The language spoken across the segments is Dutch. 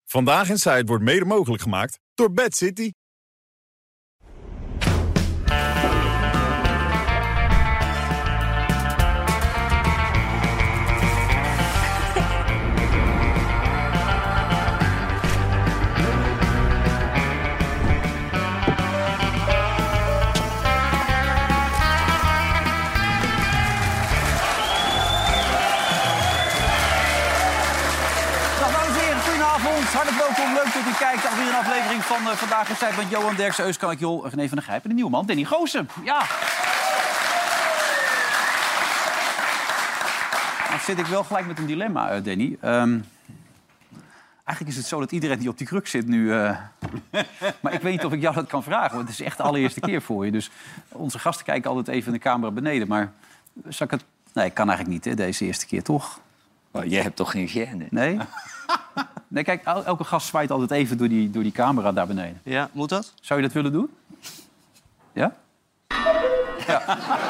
Vandaag Inside wordt mede mogelijk gemaakt door Bad City. Hartelijk welkom, leuk dat u kijkt. Alweer een aflevering van Vandaag Inside met Johan Derksen, Euskan Akjol, René van der Grijp en de nieuwe man, Danny Goosen. Ja. Dan zit ik wel gelijk met een dilemma, Danny. Eigenlijk is het zo dat iedereen die op die kruk zit nu... Maar ik weet niet of ik jou dat kan vragen, want het is echt de allereerste keer voor je. Dus onze gasten kijken altijd even in de camera beneden. Maar zal ik het... Nee, kan eigenlijk niet, hè, deze eerste keer, toch? Oh, jij hebt toch geen gêne? Nee? Nee, kijk, elke gast zwaait altijd even door die camera daar beneden. Ja, moet dat? Zou je dat willen doen? Ja? Ja.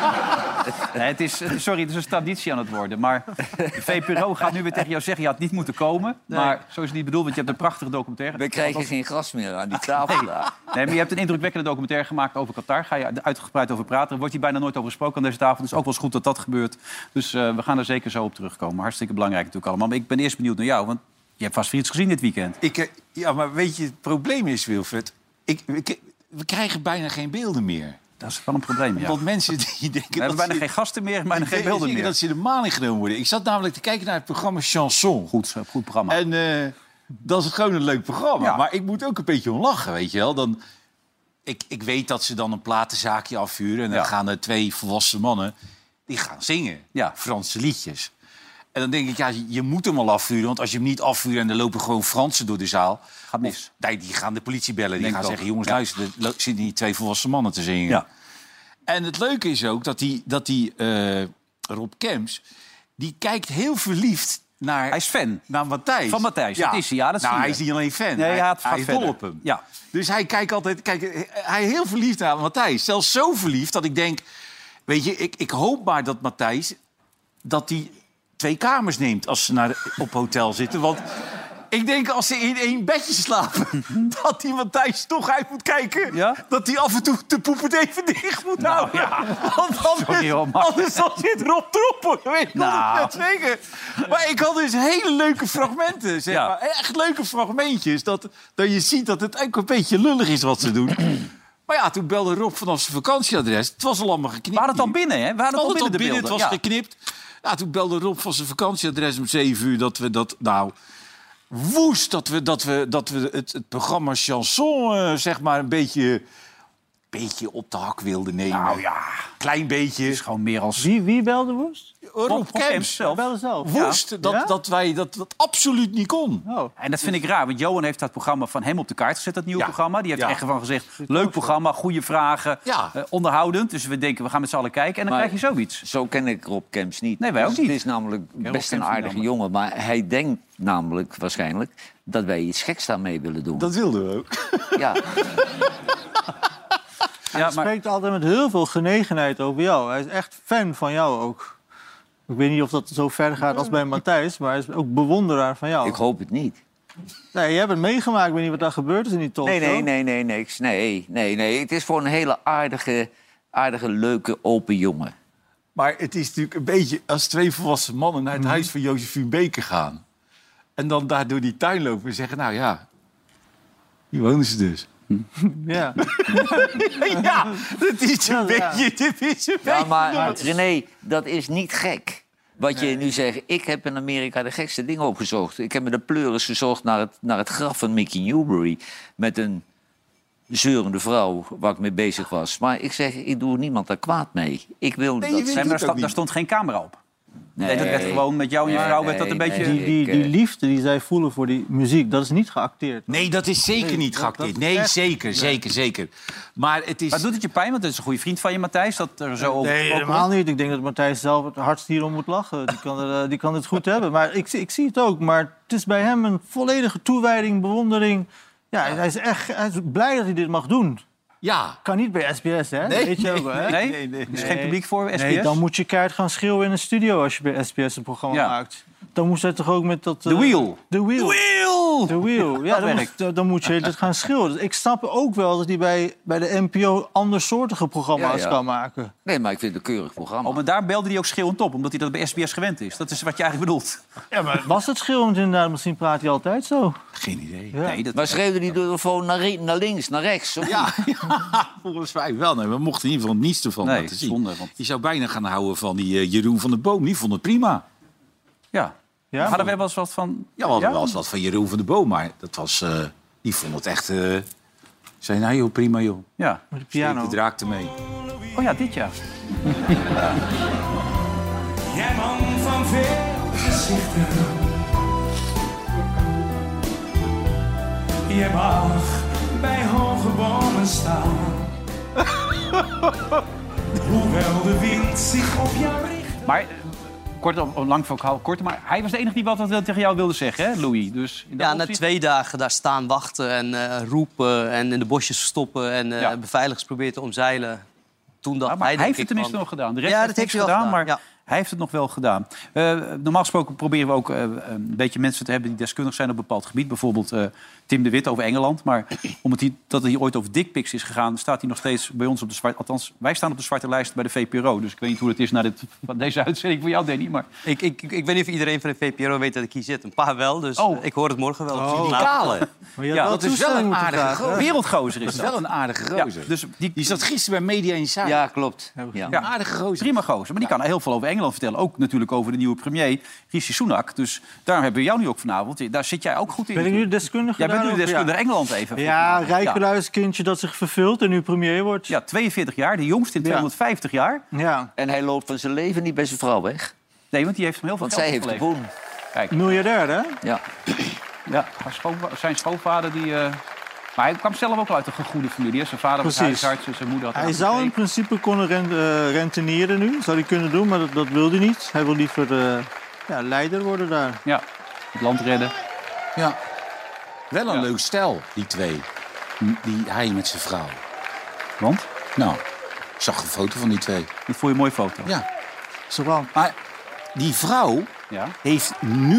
Nee, het is een traditie aan het worden. Maar de VPRO gaat nu weer tegen jou zeggen... je had niet moeten komen. Nee. Maar zo is het niet bedoeld, want je hebt een prachtige documentaire. We krijgen geen gras meer aan die tafel daar. Nee, maar je hebt een indrukwekkende documentaire gemaakt over Qatar. Ga je uitgebreid over praten. Er wordt hier bijna nooit over gesproken aan deze tafel. Dus ook wel eens goed dat dat gebeurt. Dus we gaan er zeker zo op terugkomen. Hartstikke belangrijk natuurlijk allemaal. Maar ik ben eerst benieuwd naar jou, want je hebt vast weer iets gezien dit weekend. Ja, maar weet je, het probleem is, Wilfred... we krijgen bijna geen beelden meer. Dat is wel een probleem, ja. Want mensen die denken... We hebben bijna geen gasten meer, bijna geen beelden meer. Dat ze in de maling genomen worden. Ik zat namelijk te kijken naar het programma Chanson. Goed programma. En dat is gewoon een leuk programma. Ja. Maar ik moet ook een beetje om lachen, weet je wel. Dan, ik weet dat ze dan een platenzaakje afvuren... en dan gaan er 2 volwassen mannen... die gaan zingen, Franse liedjes. En dan denk ik, ja, je moet hem al afvuren. Want als je hem niet afvuurt en er lopen gewoon Fransen door de zaal... Gaat mis. Nee, die gaan de politie bellen. Die gaan zeggen, jongens, luister, er zitten hier 2 volwassen mannen te zingen. Ja. En het leuke is ook dat die Rob Kemps... die kijkt heel verliefd naar... Hij is fan. Naar Matthijs. Van Matthijs, dat is hij. Ja, dat hij is niet alleen fan. Nee, hij is dol op hem. Ja. Dus hij kijkt altijd... hij is heel verliefd naar Matthijs. Zelfs zo verliefd dat ik denk... Weet je, ik hoop maar dat Matthijs... dat die 2 kamers neemt als ze op hotel zitten. Want ik denk als ze in 1 bedje slapen... dat die Matthijs toch uit moet kijken... dat hij af en toe de poep even dicht moet houden. Ja. Want anders dan zit Rob erop. Weet je net zeker. Maar ik had dus hele leuke fragmenten. Zeg maar. Echt leuke fragmentjes. Dat je ziet dat het ook een beetje lullig is wat ze doen. Maar ja, toen belde Rob vanaf zijn vakantieadres. Het was al allemaal geknipt. We hadden het al binnen, hè? We hadden het al binnen, het was geknipt. Ja, toen belde Rob van zijn vakantieadres om 7 uur... dat we dat, woest, dat we het programma Chanson... zeg maar een beetje op de hak wilden nemen. Nou ja, klein beetje. Het is gewoon meer als... Wie belde woest? Rob Kemps zelf. Belde zelf. Woest, dat wij dat absoluut niet kon. Oh. En dat vind ik raar, want Johan heeft dat programma van hem op de kaart gezet, dat nieuwe programma. Die heeft echt van gezegd, leuk programma, goede vragen, onderhoudend. Dus we denken, we gaan met z'n allen kijken en dan krijg je zoiets. Zo ken ik Rob Kemps niet. Nee, wij ook niet. Het is namelijk best een aardige jongen, maar hij denkt namelijk waarschijnlijk... dat wij iets geks daarmee willen doen. Dat wilden we ook. Ja. Hij spreekt altijd met heel veel genegenheid over jou. Hij is echt fan van jou ook. Ik weet niet of dat zo ver gaat als bij Matthijs... maar hij is ook bewonderaar van jou. Ik hoop het niet. Nee, je hebt het meegemaakt. Ik weet niet wat daar gebeurd is in die talkshow. Nee. Het is gewoon een hele aardige, leuke, open jongen. Maar het is natuurlijk een beetje als 2 volwassen mannen... naar het huis van Josephine Baker gaan. En dan daar door die tuin lopen en zeggen... nou ja, hier wonen ze dus. Ja. Ja, dat is een beetje... Ja, maar René, dat is niet gek. Wat je nu zegt, ik heb in Amerika de gekste dingen opgezocht. Ik heb met de pleuris gezocht naar het graf van Mickey Newbury... met een zeurende vrouw waar ik mee bezig was. Maar ik zeg, ik doe niemand daar kwaad mee. Ik wil daar stond geen camera op. Nee, dat werd gewoon met jou en je vrouw werd dat een beetje... Die liefde die zij voelen voor die muziek, dat is niet geacteerd. Nee, dat is zeker niet geacteerd. Nee, zeker. Maar het is... Maar doet het je pijn? Want het is een goede vriend van je, Matthijs. Dat er zo nee, helemaal niet. Ik denk dat Matthijs zelf het hardst hierom moet lachen. Die kan het goed hebben. Maar ik zie het ook. Maar het is bij hem een volledige toewijding, bewondering. Ja, hij is blij dat hij dit mag doen. Ja. Kan niet bij SBS, hè? Nee, Weet je ook, hè? Nee? Er is geen publiek voor SBS? Nee, dan moet je keihard gaan schreeuwen in een studio als je bij SBS een programma Ja. maakt. Dan moest hij toch ook met dat... The Wheel. The Wheel. The Wheel. Ja, dan moet je het gaan schreeuwen. Dus ik snap ook wel dat hij bij de NPO andersoortige programma's kan maken. Nee, maar ik vind het een keurig programma. Oh, maar daar belde hij ook schreeuwend op, omdat hij dat bij SBS gewend is. Dat is wat je eigenlijk bedoelt. Ja, maar was het schreeuwend inderdaad? Misschien praat hij altijd zo. Geen idee. Ja. Nee, dat... Maar schreeuwde die telefoon naar links, naar rechts? Of Ja, volgens mij wel. Nee, we mochten in ieder geval niets ervan Nee, laten zien. zonde, want- Je zou bijna gaan houden van die Jeroen van der Boom. Die vond het prima. Ja. Ja, Hadden wij wel eens wat van... Ja, we hadden wel eens wat van Jeroen van der Boom. Maar dat was, die vond het echt... zei, nou joh, prima joh. Ja. met de Steek piano. de draak ermee. Oh ja, dit jaar. Jij man van veel gezichten. Je mag bij hoge bomen staan. Hoewel de wind zich op jou richt. Maar, lang verhaal korter, maar hij was de enige die wat tegen jou wilde zeggen, hè, Louis? Dus in dat Ja, na opzicht- 2 dagen daar staan wachten en roepen en in de bosjes stoppen en Ja. beveiligers proberen te omzeilen. Toen dacht Ja, maar hij denk heeft ik het tenminste van- nog gedaan. De rest Ja, heeft dat niks heeft hij wel gedaan, maar gedaan, ja. hij heeft het nog wel gedaan. Normaal gesproken proberen we ook een beetje mensen te hebben die deskundig zijn op een bepaald gebied. Bijvoorbeeld Tim de Wit over Engeland. Maar omdat dat het hier ooit over dickpics is gegaan, staat hij nog steeds bij ons op de zwarte... Althans, wij staan op de zwarte lijst bij de VPRO. Dus ik weet niet hoe het is na deze uitzending voor jou, Danny. Maar... Ik weet niet of iedereen van de VPRO weet dat ik hier zit. Een paar wel, dus ik hoor het morgen wel. Die kale. Maar je Ja, had dat is wel toestemming een moeten aardige vragen. gozer. Wereldgozer Dat is is dat. wel een aardige Ja, gozer. dus Die zat gisteren bij Media Inside. Ja, klopt. Ja. Een aardige gozer. prima gozer. Maar die kan heel veel over Engeland vertellen. Ook natuurlijk over de nieuwe premier, Rishi Sunak. Dus daarom hebben we jou nu ook vanavond. Daar zit jij ook goed in. Ben ik nu deskundige? Jij bent nu de daarover? deskundige Engeland even. Ja, rijkeluiskindje dat zich vervult en nu premier wordt. Ja, 42 jaar. De jongste in 250 jaar. Ja. En hij loopt van zijn leven niet bij zijn vrouw weg. Nee, want die heeft hem heel veel Want geld zij heeft de opgeleverd. boel. Kijk, Miljardair, hè? Ja. ja, zijn schoonvader die... Maar hij kwam zelf ook uit een goede familie. Hè. Zijn vader was Precies. huisarts en zijn moeder had... Hij een zou in apotheek. principe kunnen rentenieren nu. Zou hij kunnen doen, maar dat wil hij niet. Hij wil liever leider worden daar. Ja, het land redden. Ja. Wel een Ja. leuk stel, die twee. Hij met zijn vrouw. Want? Nou, ik zag een foto van die twee. Dat vond je een mooie foto. Ja. Zo wel. Maar die vrouw Ja. heeft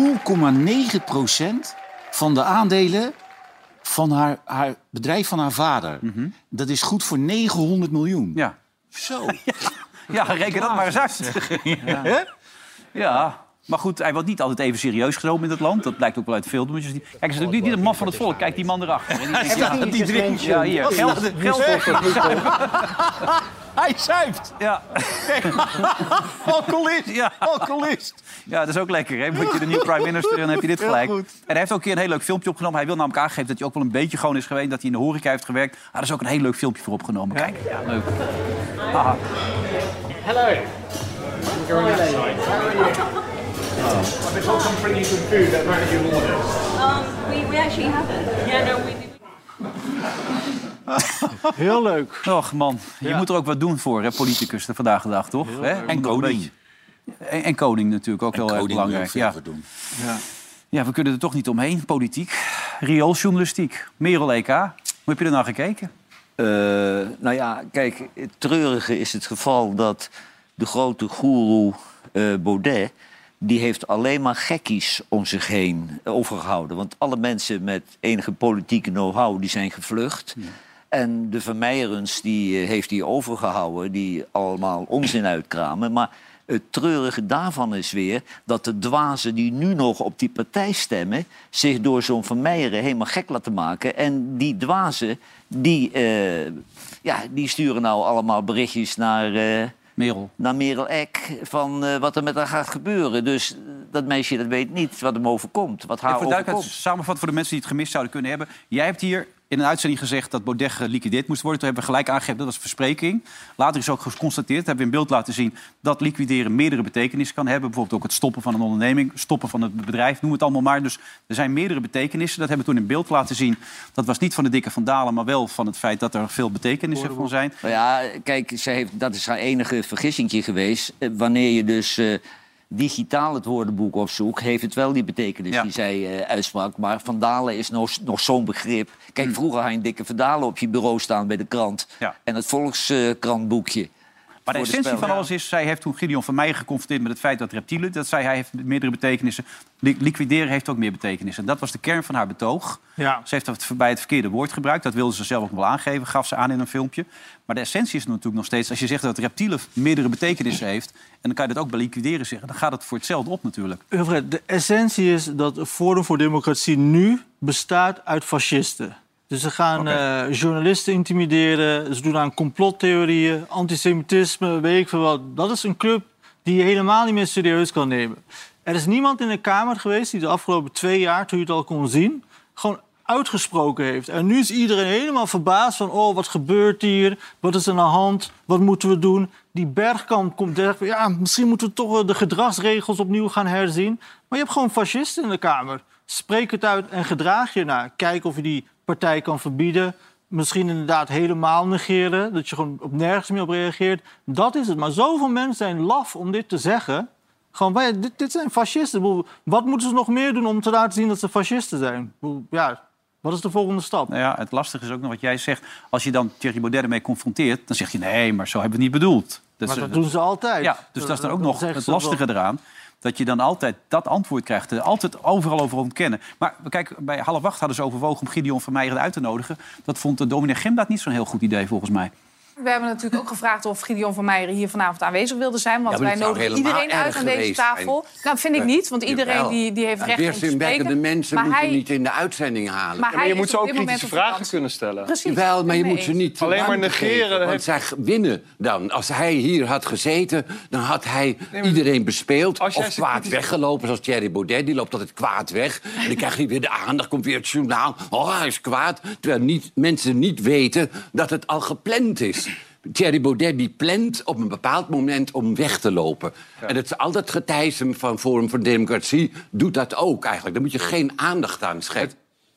0,9% van de aandelen van haar bedrijf van haar vader. Dat is goed voor 900 miljoen. Ja. Zo. Ja, reken dat maar eens uit. Ja. Maar goed, hij wordt niet altijd even serieus genomen in het land. Dat blijkt ook wel uit filmpjes. Kijk, hij is natuurlijk niet de man van het volk. Kijk die man erachter. En die denkt, ja, Die drinkt. ja, hier. Geld. Hij zuipt. Ja. Alcoholist. Ja. Alcoholist. Ja, dat is ook lekker. Hè? Moet je de nieuwe prime minister en dan heb je dit gelijk. En hij heeft ook een keer een heel leuk filmpje opgenomen. Hij wil namelijk aangeven dat hij ook wel een beetje gewoon is geweest. Dat hij in de horeca heeft gewerkt. Ah, daar is ook een heel leuk filmpje voor opgenomen. Kijk, ja, leuk. Aha. Hello. Go on that side. I've been told to bring you some food that might you orders. We actually haven't. Yeah, no, we Heel leuk. Och man, je moet er ook wat doen voor, hè, politicus, de vandaag de dag, toch? Hè? En Moet nog een koning. beetje- En koning natuurlijk, ook heel erg belangrijk. Ja. Ja. Ja, we kunnen er toch niet omheen, politiek. Riooljournalistiek, Merel EK. Hoe heb je er naar gekeken? Nou ja, kijk, het treurige is het geval dat de grote goeroe Baudet... die heeft alleen maar gekkies om zich heen overgehouden. Want alle mensen met enige politieke know-how die zijn gevlucht. Ja. En de Vermeijerens die heeft hij overgehouden, die allemaal onzin uitkramen. Maar het treurige daarvan is weer dat de dwazen die nu nog op die partij stemmen... zich door zo'n Vermeijeren helemaal gek laten maken. En die dwazen, die sturen nou allemaal berichtjes naar Merel Eck van wat er met haar gaat gebeuren. Dus dat meisje dat weet niet wat hem overkomt, wat haar Even overkomt. samenvatten voor de mensen die het gemist zouden kunnen hebben. Jij hebt hier in een uitzending gezegd dat Baudet geliquideerd moest worden. Toen hebben we gelijk aangegeven, dat was verspreking. Later is ook geconstateerd, hebben we in beeld laten zien... dat liquideren meerdere betekenissen kan hebben. Bijvoorbeeld ook het stoppen van een onderneming, stoppen van het bedrijf, noem het allemaal maar. Dus er zijn meerdere betekenissen. Dat hebben we toen in beeld laten zien. Dat was niet van de dikke Van Dalen, maar wel van het feit dat er veel betekenissen van zijn. Nou ja, kijk, dat is haar enige vergissingje geweest. Wanneer je dus digitaal het woordenboek opzoek, heeft het wel die betekenis die zij uitsprak. Maar vandalen is nog zo'n begrip. Kijk, vroeger had je een dikke vandalen op je bureau staan bij de krant. Ja. En het Volkskrantboekje. Maar de essentie van alles is, zij heeft toen Gideon van Meijeren geconfronteerd met het feit dat reptielen, dat zei hij heeft meerdere betekenissen. Liquideren heeft ook meer betekenissen. Dat was de kern van haar betoog. Ja. Ze heeft het bij het verkeerde woord gebruikt. Dat wilde ze zelf ook wel aangeven, gaf ze aan in een filmpje. Maar de essentie is natuurlijk nog steeds, als je zegt dat reptielen meerdere betekenissen heeft, en dan kan je dat ook bij liquideren zeggen, dan gaat het voor hetzelfde op natuurlijk. De essentie is dat Forum voor Democratie nu bestaat uit fascisten. Dus ze gaan journalisten intimideren, ze doen aan complottheorieën, antisemitisme, weet ik veel wat. Dat is een club die je helemaal niet meer serieus kan nemen. Er is niemand in de Kamer geweest die de afgelopen 2 jaar, toen je het al kon zien, gewoon uitgesproken heeft. En nu is iedereen helemaal verbaasd van, oh, wat gebeurt hier? Wat is er aan de hand? Wat moeten we doen? Die Bergkamp komt zeggen, ja, misschien moeten we toch de gedragsregels opnieuw gaan herzien. Maar je hebt gewoon fascisten in de Kamer. Spreek het uit en gedraag je naar. Kijk of je die partij kan verbieden. Misschien inderdaad helemaal negeren. Dat je gewoon op nergens meer op reageert. Dat is het. Maar zoveel mensen zijn laf om dit te zeggen. Gewoon, dit zijn fascisten. Wat moeten ze nog meer doen om te laten zien dat ze fascisten zijn? Ja, wat is de volgende stap? Nou ja, het lastige is ook nog wat jij zegt. Als je dan Thierry Baudet ermee confronteert, dan zeg je nee, maar zo hebben we het niet bedoeld. Dat doen ze altijd. Ja, dus dat is dan ook nog het lastige eraan. Dat je dan altijd dat antwoord krijgt. Altijd overal over ontkennen. Maar kijk, bij 7:30 hadden ze overwogen om Gideon van Meijeren uit te nodigen. Dat vond dominee Gemdaad niet zo'n heel goed idee, volgens mij. We hebben natuurlijk ook gevraagd of Gideon van Meijeren hier vanavond aanwezig wilde zijn. Want wij nodigen iedereen uit aan deze tafel. Nou, vind ik niet, want iedereen die heeft recht om te spreken. De mensen moeten niet in de uitzending halen. Maar je moet ze ook kritische vragen kunnen stellen. Precies. Wel, maar je moet ze niet alleen maar negeren. Want zij winnen dan. Als hij hier had gezeten, dan had hij iedereen bespeeld. Of kwaad weggelopen, zoals Thierry Baudet. Die loopt altijd kwaad weg. En dan krijg je weer de aandacht, komt weer het journaal. Oh, hij is kwaad. Terwijl mensen niet weten dat het al gepland is. Thierry Baudet die plant op een bepaald moment om weg te lopen. Ja. En het is altijd getijzen van Forum voor Democratie doet dat ook eigenlijk. Daar moet je geen aandacht aan schenken.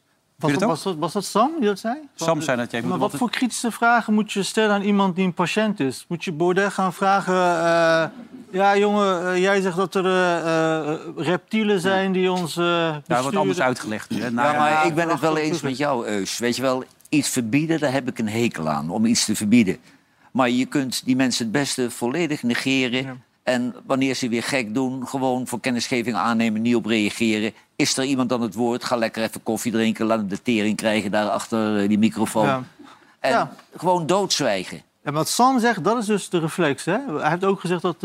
Was dat Sam die dat zei? Sam zei dat jij... Maar wat voor kritische vragen moet je stellen aan iemand die een patiënt is? Moet je Baudet gaan vragen... ja, jongen, jij zegt dat er reptielen zijn die ons besturen. Ja, wat anders uitgelegd. Hè? Maar ik ben het wel eens met jou, Eus. Weet je wel, iets verbieden, daar heb ik een hekel aan, om iets te verbieden. Maar je kunt die mensen het beste volledig negeren. Ja. En wanneer ze weer gek doen, gewoon voor kennisgeving aannemen, niet op reageren. Is er iemand aan het woord, ga lekker even koffie drinken, laat hem de tering krijgen daar achter die microfoon. Ja. En gewoon doodzwijgen. Ja, wat Sam zegt, dat is dus de reflex. Hè? Hij heeft ook gezegd dat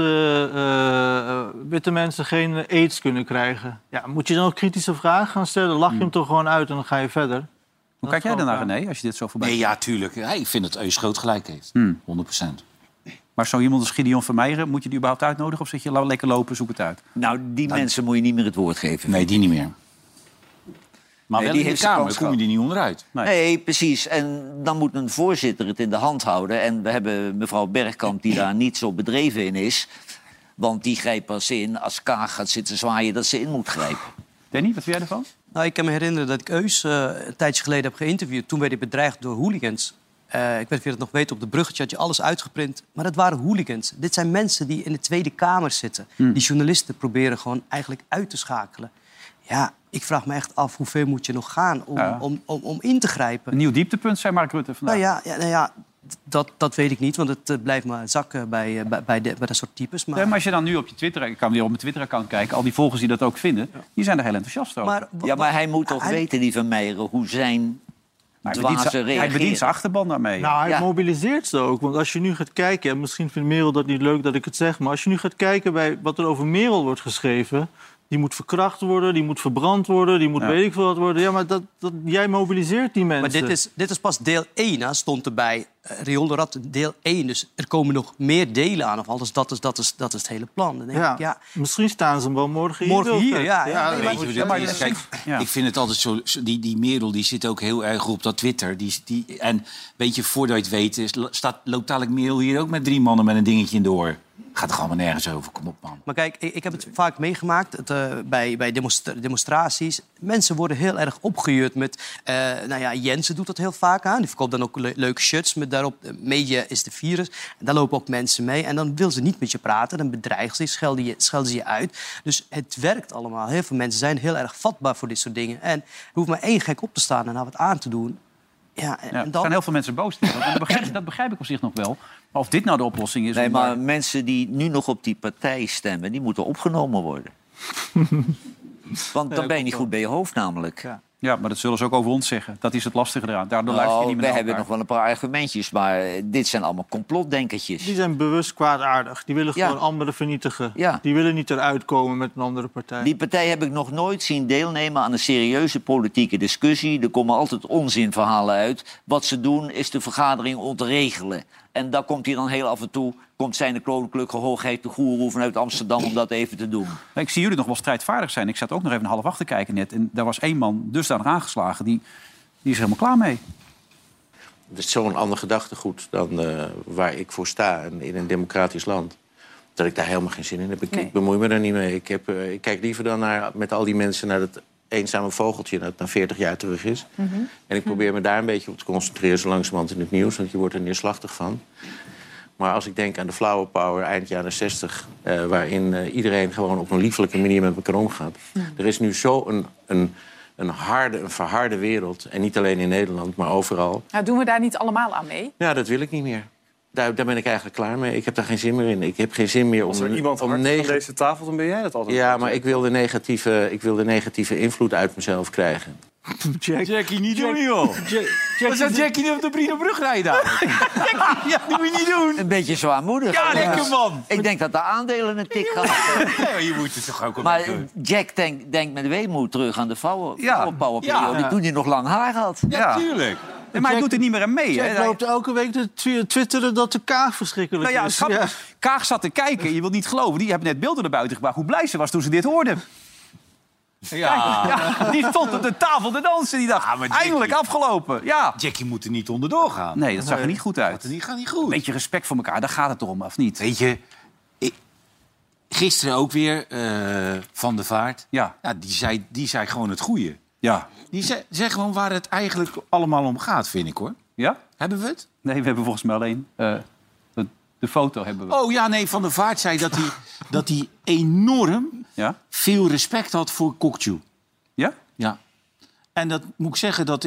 witte mensen geen aids kunnen krijgen. Ja, moet je dan ook kritische vragen gaan stellen? Lach je hem toch gewoon uit en dan ga je verder. Hoe kijk jij daarnaar, René, als je dit zo voorbij Nee, ja, tuurlijk. Ja, ik vind dat Eus groot gelijk heeft. 100%. Maar zo iemand als Gideon van Meijeren, moet je die überhaupt uitnodigen? Of zeg je, lekker lopen, zoek het uit? Nou, die mensen moet je niet meer het woord geven. Nee, die niet meer. Maar wel in de Kamer kom je die niet onderuit. Nee, precies. En dan moet een voorzitter het in de hand houden. En we hebben mevrouw Bergkamp die daar niet zo bedreven in is. Want die grijpt pas in als Kaag gaat zitten zwaaien dat ze in moet grijpen. Danny, wat vind jij ervan? Nou, ik kan me herinneren dat ik Eus een tijdje geleden heb geïnterviewd. Toen werd hij bedreigd door hooligans. Ik weet niet of je dat nog weet, op de bruggetje had je alles uitgeprint. Maar dat waren hooligans. Dit zijn mensen die in de Tweede Kamer zitten. Die journalisten proberen gewoon eigenlijk uit te schakelen. Ja, ik vraag me echt af, hoe ver moet je nog gaan om in te grijpen? Een nieuw dieptepunt, zei Mark Rutte vandaag. Nou ja, dat weet ik niet, want het blijft maar zakken bij dat soort types. Maar... Nee, maar als je dan nu op je Twitter, ik kan weer op mijn Twitter-account kijken, al die volgers die dat ook vinden, die zijn er heel enthousiast over. Maar hij moet toch weten, die van Meijeren, hoe zijn dwaze reageren. Hij bedient zijn achterban daarmee. Nou, hij mobiliseert ze ook. Want als je nu gaat kijken, en misschien vindt Merel dat niet leuk dat ik het zeg, maar als je nu gaat kijken bij wat er over Merel wordt geschreven, die moet verkracht worden, die moet verbrand worden, die moet weet ik veel wat worden. Ja, maar jij mobiliseert die mensen. Maar dit is pas deel 1, hè, stond erbij. Riool de Rad, deel 1. Dus er komen nog meer delen aan. Of alles, dat is het hele plan. Dan denk ik, misschien staan ze hem wel morgen hier. Ik vind het altijd zo... Die Merel die zit ook heel erg op dat Twitter. En weet je, voordat je het weet, loopt dadelijk Merel hier ook met 3 mannen met een dingetje in de oor. Gaat er allemaal nergens over, kom op, man. Maar kijk, ik heb het vaak meegemaakt bij demonstraties. Mensen worden heel erg opgejuurd met... Jensen doet dat heel vaak aan. Die verkoopt dan ook leuke shirts met daarop, media is de virus. En daar lopen ook mensen mee. En dan wil ze niet met je praten. Dan bedreigen ze je, schelden ze je uit. Dus het werkt allemaal. Heel veel mensen zijn heel erg vatbaar voor dit soort dingen. En er hoeft maar één gek op te staan en daar wat aan te doen. Ja, en er zijn heel veel mensen boos. Dat begrijp ik op zich nog wel. Maar of dit nou de oplossing is... Nee, maar mensen die nu nog op die partij stemmen... die moeten opgenomen worden. Want dan ben je niet goed bij je hoofd namelijk. Ja, maar dat zullen ze ook over ons zeggen. Dat is het lastige eraan. Daardoor luister je niet meer naar we hebben nog wel een paar argumentjes, maar dit zijn allemaal complotdenkertjes. Die zijn bewust kwaadaardig. Die willen gewoon anderen vernietigen. Ja. Die willen niet eruit komen met een andere partij. Die partij heb ik nog nooit zien deelnemen aan een serieuze politieke discussie. Er komen altijd onzinverhalen uit. Wat ze doen is de vergadering ontregelen. En daar komt hij dan heel af en toe... komt zijn koninklijke hoogheid de goeroe vanuit Amsterdam om dat even te doen. Ik zie jullie nog wel strijdvaardig zijn. Ik zat ook nog even 7:30 te kijken net. En daar was één man dusdanig aangeslagen. Die is er helemaal klaar mee. Het is zo'n ander gedachtegoed dan waar ik voor sta in een democratisch land. Dat ik daar helemaal geen zin in heb. Ik bemoei me daar niet mee. Ik kijk liever dan met al die mensen naar dat eenzame vogeltje... dat na 40 jaar terug is. Mm-hmm. En ik probeer me daar een beetje op te concentreren... zo langzamerhand in het nieuws, want je wordt er neerslachtig van. Maar als ik denk aan de flower power eind jaren 60... waarin iedereen gewoon op een liefelijke manier met elkaar omgaat. Mm. Er is nu zo een verharde wereld. En niet alleen in Nederland, maar overal. Nou, doen we daar niet allemaal aan mee? Ja, dat wil ik niet meer. Daar ben ik eigenlijk klaar mee. Ik heb daar geen zin meer in. Ik heb geen zin meer om... Als er iemand hard van deze tafel, dan ben jij dat altijd. Ja, maar ik wil de negatieve invloed uit mezelf krijgen. Jackie, niet doen, joh. Wat zou Jackie nu op de Brinobrug rijden? Ja, dat moet je niet doen. Een beetje zwaarmoedig. Ja, lekker man. Ik denk dat de aandelen een tik gaan. Ja, je moet het toch ook... Maar Jack denkt met weemoed terug aan de powerperiode. Ja. Toen hij nog lang haar had. Ja, tuurlijk. Maar hij doet er niet meer aan mee. Jack loopt elke week te twitteren dat de Kaag verschrikkelijk is. Ja. Kaag zat te kijken, je wilt niet geloven. Die hebben net beelden naar buiten gebracht. Hoe blij ze was toen ze dit hoorde. Ja. Die stond op de tafel te dansen. Die dacht, eindelijk afgelopen. Ja. Jackie moet er niet onderdoor gaan. Nee, dat zag er niet goed uit. Dat gaat niet goed. Beetje respect voor elkaar, daar gaat het om, of niet? Weet je, gisteren ook weer Van der Vaart. Ja, die zei gewoon het goede. Ja. Die zei gewoon waar het eigenlijk allemaal om gaat, vind ik, hoor. Ja? Hebben we het? Nee, we hebben volgens mij alleen... de foto hebben we. Oh ja, nee, Van der Vaart zei dat hij enorm veel respect had voor Kokju. Ja? Ja. En dat moet ik zeggen, dat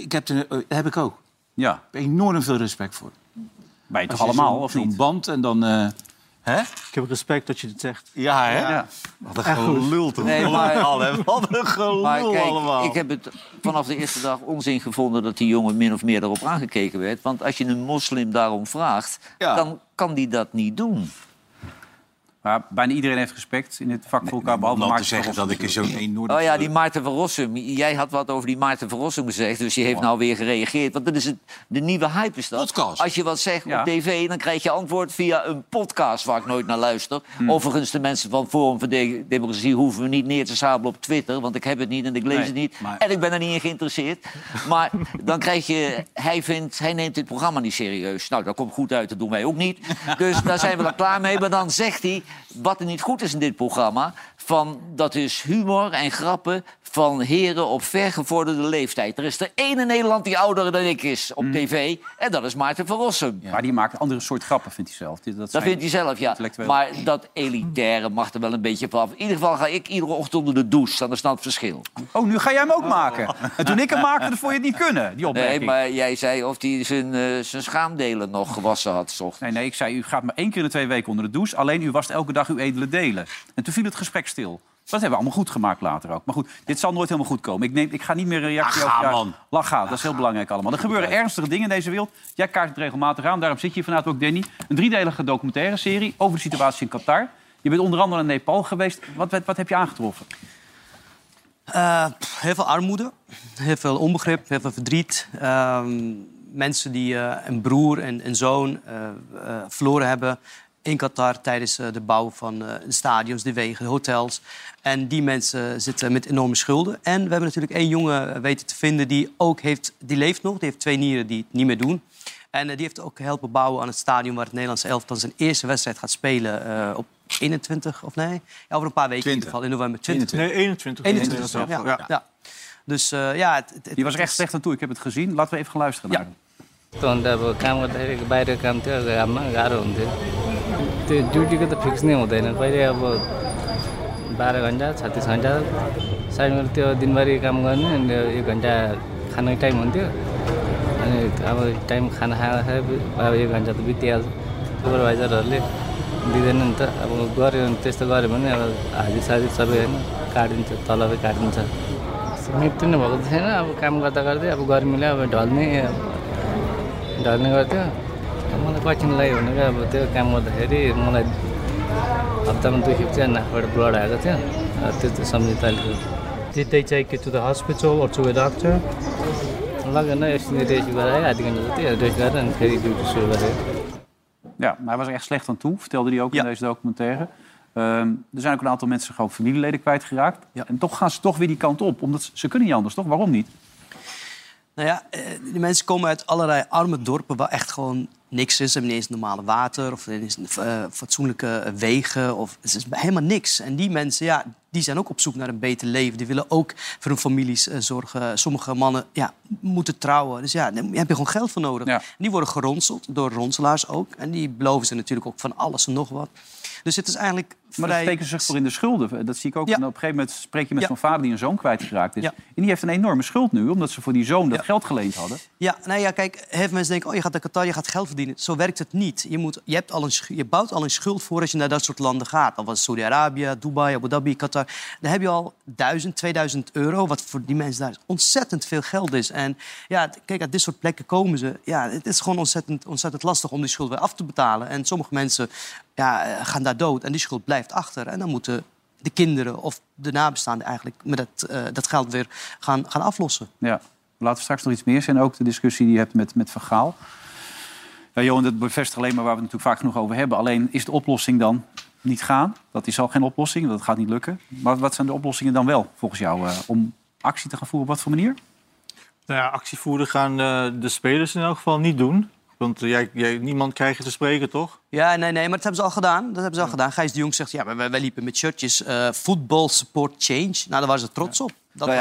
heb ik ook. Ja. Ik heb enorm veel respect voor. Ben je toch allemaal, of niet? Zo'n band en dan... Hè? Ik heb respect dat je dit zegt. Ja, hè? Ja. Wat een gelul toch? Nee, maar, wat een gelul kijk, allemaal. Ik heb het vanaf de eerste dag onzin gevonden dat die jongen min of meer erop aangekeken werd. Want als je een moslim daarom vraagt, dan kan die dat niet doen. Maar bijna iedereen heeft respect in het vak voor elkaar. Behalve om Maarten te zeggen dat ik er zo'n enorm... Oh ja, die Maarten van Rossum. Jij had wat over die Maarten van Rossum gezegd. Dus die heeft nou weer gereageerd. Want dat is de nieuwe hype is dat. Podcast. Als je wat zegt op tv, dan krijg je antwoord via een podcast waar ik nooit naar luister. Overigens, de mensen van Forum voor Democratie hoeven we niet neer te sabelen op Twitter. Want ik heb het niet en ik lees het niet. Maar... En ik ben er niet in geïnteresseerd. Maar dan krijg je... Hij neemt dit programma niet serieus. Nou, dat komt goed uit. Dat doen wij ook niet. Dus daar zijn we dan klaar mee. Maar dan zegt hij... Wat er niet goed is in dit programma... dat is humor en grappen van heren op vergevorderde leeftijd. Er is er één in Nederland die ouder dan ik is op tv. En dat is Maarten van Rossum. Ja. Maar die maakt andere soort grappen, vindt hij zelf. Dat vindt hij zelf, ja. Maar dat elitaire mag er wel een beetje vanaf. In ieder geval ga ik iedere ochtend onder de douche. Dan is dat het verschil. Oh, nu ga jij hem ook maken. En toen ik hem maakte, dan vond je het niet kunnen, die opmerking. Nee, maar jij zei of hij zijn schaamdelen nog gewassen had. Zocht. Nee, ik zei, u gaat maar 1 keer in de 2 weken onder de douche. Alleen u wast elke dag uw edele delen. En toen viel het gesprek stil. Dat hebben we allemaal goed gemaakt later ook. Maar goed, dit zal nooit helemaal goed komen. Ik ga niet meer een reactie over... Lach gaan, dat is heel belangrijk allemaal. Er gebeuren ernstige dingen in deze wereld. Jij kaart het regelmatig aan. Daarom zit je hier vanavond ook, Danny. Een 3-delige documentaire serie over de situatie in Qatar. Je bent onder andere in Nepal geweest. Wat heb je aangetroffen? Heel veel armoede. Heel veel onbegrip. Heel veel verdriet. Mensen die een broer en een zoon verloren hebben... in Qatar tijdens de bouw van de stadions, de wegen, de hotels. En die mensen zitten met enorme schulden. En we hebben natuurlijk 1 jongen weten te vinden die leeft nog. Die heeft 2 nieren die het niet meer doen. En die heeft ook helpen bouwen aan het stadion... waar het Nederlandse elftal zijn eerste wedstrijd gaat spelen op 21, of nee? Ja, over een paar weken 20. In ieder geval, in november 20. Nee, 21. 21, ja. Dus Die was er echt slecht aan toe, ik heb het gezien. Laten we even gaan luisteren naar hem. अन्त अब काम गर्दाखेरि बाहिर काम थियो घाममा गाह्रो हुन्थ्यो त्यो ड्युटीको त फिक्स नै हुँदैन कहिले अब 12 घन्टा 36 घन्टा साइडमा त्यो दिनभरि काम गर्ने अनि 1 घन्टा खानाको टाइम हुन्थ्यो अनि अब टाइम खाना खाँदाखेरि अब 1 घन्टा त बितिहाल्छ सुपरभाइजरहरूले दिँदैन नि त अब गऱ्यो भने त्यस्तो गऱ्यो भने अब हाजिर सबै होइन काटिन्छ तलबै काटिन्छ मृत्यु नै भएको छैन अब काम गर्दा गर्दै अब गर्मीले अब ढल्ने गर्थ्यो मलाई कठिन लाग्यो भनेको अब त्यो काम गर्दाखेरि मलाई हप्तामा 2 खेप चाहिँ नाकबाट ब्लड आएको थियो त्यो सम्झिँदा Did they take you to the hospital or to a doctor? लगेन एकछिन रेस्ट गरायो आधी घन्टा जति रेस्ट गरेर अनि फेरि ड्युटी सुरु गरेँ. Ja, maar hij was er echt slecht aan toe, vertelde hij ook in deze documentaire. Er zijn ook een aantal mensen gewoon familieleden kwijtgeraakt. Ja. En toch gaan ze toch weer die kant op, omdat ze kunnen niet anders, toch? Waarom niet? Nou ja, die mensen komen uit allerlei arme dorpen waar echt gewoon niks is. Ze hebben niet eens normale water of fatsoenlijke wegen. Het is helemaal niks. En die mensen, ja, die zijn ook op zoek naar een beter leven. Die willen ook voor hun families zorgen. Sommige mannen moeten trouwen. Dus ja, daar heb je gewoon geld voor nodig. Ja. En die worden geronseld door ronselaars ook. En die beloven ze natuurlijk ook van alles en nog wat. Dus het is eigenlijk Maar dan steken ze zich voor in de schulden. Dat zie ik ook. Ja. En op een gegeven moment spreek je met zo'n vader die een zoon kwijtgeraakt is. Ja. En die heeft een enorme schuld nu, omdat ze voor die zoon dat geld geleend hadden. Ja, nou ja, kijk, heel veel mensen denken, je gaat naar Qatar, je gaat geld verdienen. Zo werkt het niet. Je bouwt al een schuld voor als je naar dat soort landen gaat. Al was het Saudi-Arabië, Dubai, Abu Dhabi, Qatar. Dan heb je al 1000, 2000 euro, wat voor die mensen daar ontzettend veel geld is. En ja, kijk, uit dit soort plekken komen ze. Ja, het is gewoon ontzettend lastig om die schuld weer af te betalen. En sommige mensen gaan daar dood en die schuld blijft achter. En dan moeten de kinderen of de nabestaanden eigenlijk met dat geld weer gaan aflossen. Ja, laten we straks nog iets meer zijn. Ook de discussie die je hebt met Van Gaal. Ja, Johan, dat bevestigt alleen maar waar we het natuurlijk vaak genoeg over hebben. Alleen is de oplossing dan niet gaan? Dat is al geen oplossing, dat gaat niet lukken. Maar wat zijn de oplossingen dan wel volgens jou om actie te gaan voeren? Op wat voor manier? Nou ja, actie voeren gaan de spelers in elk geval niet doen. Want niemand krijgt je te spreken, toch? Ja, nee, maar dat hebben ze al gedaan. Gijs de Jong zegt, ja, wij liepen met shirtjes football support change. Nou, daar waren ze trots op.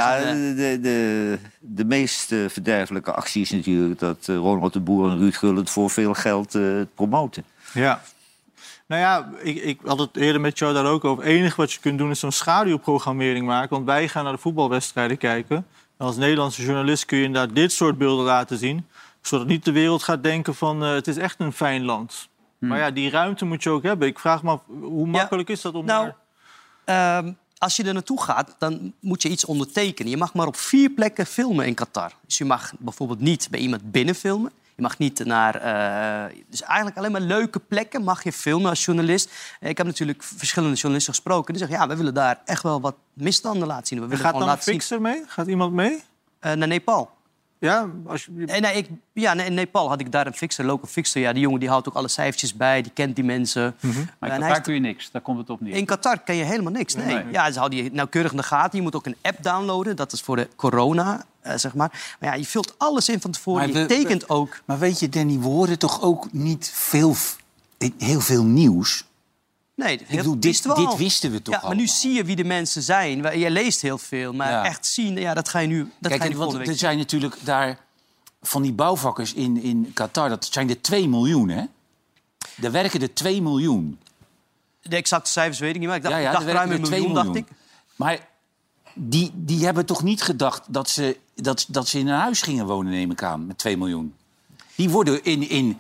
De meest verderfelijke actie is natuurlijk dat Ronald de Boer en Ruud Gullit voor veel geld promoten. Ja. Nou ja, ik had het eerder met jou daar ook over. Het enige wat je kunt doen is zo'n schaduwprogrammering maken. Want wij gaan naar de voetbalwedstrijden kijken. En als Nederlandse journalist kun je inderdaad dit soort beelden laten zien, zodat niet de wereld gaat denken van het is echt een fijn land. Maar ja, die ruimte moet je ook hebben. Ik vraag me af, hoe makkelijk is dat om als je er naartoe gaat, dan moet je iets ondertekenen. Je mag maar op 4 plekken filmen in Qatar. Dus je mag bijvoorbeeld niet bij iemand binnen filmen. Je mag niet naar... dus eigenlijk alleen maar leuke plekken mag je filmen als journalist. Ik heb natuurlijk verschillende journalisten gesproken. Die zeggen, ja, we willen daar echt wel wat misstanden laten zien. We willen gaat dan een fixer mee? Gaat iemand mee? Naar Nepal. Ja, in Nepal had ik daar een fixer, local fixer. Ja, die jongen die houdt ook alle cijfertjes bij, die kent die mensen. Maar in Qatar kun je niks, daar komt het op neer. In Qatar kan je helemaal niks, nee. Ja, ze houden je nauwkeurig in de gaten. Je moet ook een app downloaden, dat is voor de corona, zeg maar. Maar ja, je vult alles in van tevoren, je tekent ook. Maar weet je, Danny, we horen toch ook niet heel veel nieuws? Nee, dit wisten we toch al. Maar nu zie je wie de mensen zijn. Je leest heel veel, maar echt zien, dat ga je nu volgende week. Er zijn natuurlijk daar van die bouwvakkers in Qatar, dat zijn er 2 miljoen, hè? Daar werken er 2 miljoen. De exacte cijfers weet ik niet, maar ik dacht ruim een miljoen, dacht ik. Maar die hebben toch niet gedacht dat ze in een huis gingen wonen, neem ik aan, met 2 miljoen. Die worden in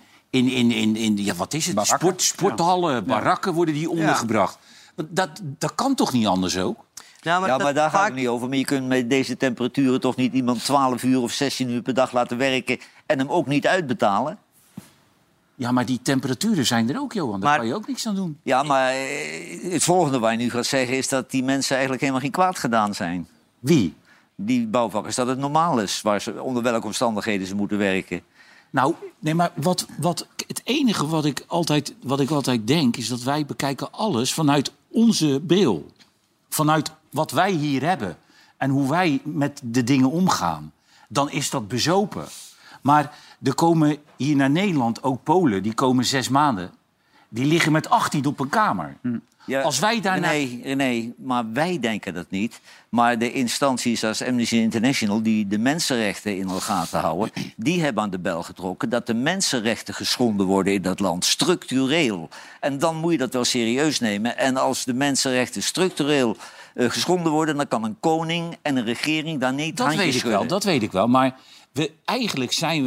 wat is het? Sporthallen, barakken worden die ondergebracht. Dat kan toch niet anders ook? Maar daar gaat het niet over. Maar je kunt met deze temperaturen toch niet iemand 12 uur of 16 uur per dag laten werken en hem ook niet uitbetalen? Ja, maar die temperaturen zijn er ook, Johan. Daar kan je ook niks aan doen. Ja, maar het volgende wat je nu gaat zeggen is dat die mensen eigenlijk helemaal geen kwaad gedaan zijn. Wie? Die bouwvakkers. Dat het normaal is onder welke omstandigheden ze moeten werken. Nou, nee, maar het enige wat ik altijd denk is dat wij bekijken alles vanuit onze bril. Vanuit wat wij hier hebben en hoe wij met de dingen omgaan. Dan is dat bezopen. Maar er komen hier naar Nederland ook Polen, die komen 6 maanden. Die liggen met 18 op een kamer. Ja, als wij daarna... Nee, maar wij denken dat niet. Maar de instanties als Amnesty International... die de mensenrechten in de gaten houden... die hebben aan de bel getrokken... dat de mensenrechten geschonden worden in dat land. Structureel. En dan moet je dat wel serieus nemen. En als de mensenrechten structureel geschonden worden... dan kan een koning en een regering daar niet handjes schudden. Dat weet ik wel. Maar eigenlijk zijn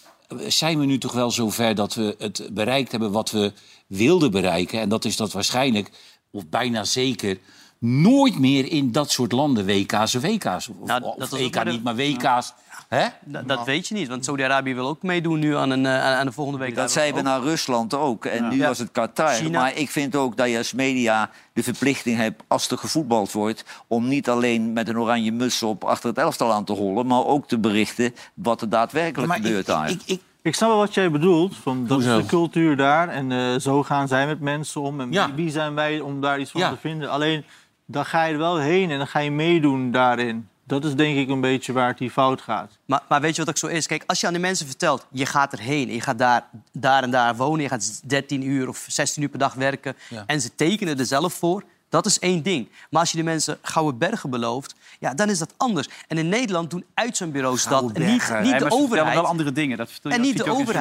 we nu toch wel zover... dat we het bereikt hebben wat we wilden bereiken. En dat is dat waarschijnlijk, of bijna zeker... nooit meer in dat soort landen WK's of WK's. Of WK niet, maar WK's. Hè? Dat weet je niet, want Saudi-Arabië wil ook meedoen nu aan de volgende WK. Dat zeiden we naar Rusland ook. En nu was het Qatar. China. Maar ik vind ook dat je als media de verplichting hebt... als er gevoetbald wordt... om niet alleen met een oranje muts op achter het elftal aan te hollen... maar ook te berichten wat er daadwerkelijk gebeurt daar. Ik snap wel wat jij bedoelt. Dat is de cultuur daar. En zo gaan zij met mensen om. En wie zijn wij om daar iets van te vinden? Alleen, dan ga je er wel heen en dan ga je meedoen daarin. Dat is denk ik een beetje waar het hier fout gaat. Maar weet je wat ook zo is? Kijk, als je aan de mensen vertelt... je gaat erheen, je gaat daar en daar wonen... je gaat 13 uur of 16 uur per dag werken... en ze tekenen er zelf voor... dat is één ding. Maar als je de mensen gouden bergen belooft... ja, dan is dat anders. En in Nederland doen uitzendbureaus dat. En niet de overheid. Wel andere dingen. Dat en niet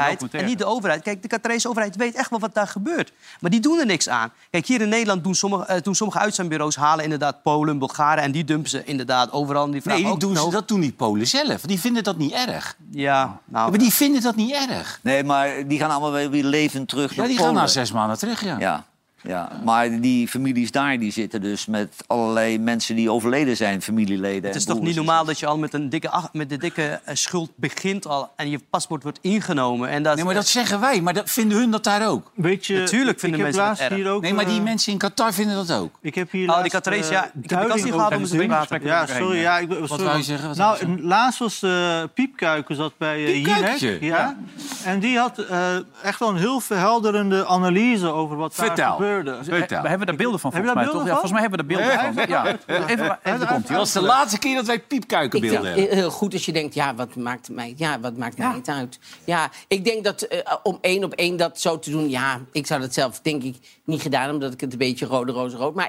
de overheid. Kijk, de Qatarese overheid weet echt wel wat daar gebeurt. Maar die doen er niks aan. Kijk, hier in Nederland doen sommige uitzendbureaus... halen inderdaad Polen, Bulgaren... en die dumpen ze inderdaad overal. Dat doen die Polen zelf. Die vinden dat niet erg. Ja, nou... Maar die vinden dat niet erg. Nee, maar die gaan allemaal weer levend terug naar die Polen. gaan na 6 maanden terug, Ja, maar die families daar die zitten dus met allerlei mensen die overleden zijn, familieleden. Het is toch niet normaal dat je al met de dikke schuld begint al en je paspoort wordt ingenomen. En nee, maar dat zeggen wij, maar vinden hun dat daar ook? Weet je, natuurlijk vinden mensen dat erg. Ook, nee, maar die mensen in Qatar vinden dat ook. Ik heb hier die Qatarese, ik heb de kans niet gehad om ze te praten. Ja, sorry. Wat wou je zeggen? Laatst was Piepkuiken zat bij Jinek. Ja. En die had echt wel een heel verhelderende analyse over wat daar gebeurde. We hebben daar beelden van, volgens mij, toch? Ja, volgens mij hebben we daar beelden van. Ja. Even komt. Dat was de laatste keer dat wij piepkuikenbeelden hebben. Heel goed als je denkt, wat maakt mij het uit? Ja, ik denk dat om 1 op 1 dat zo te doen... ja, ik zou dat zelf, denk ik, niet gedaan... omdat ik het een beetje rood. Maar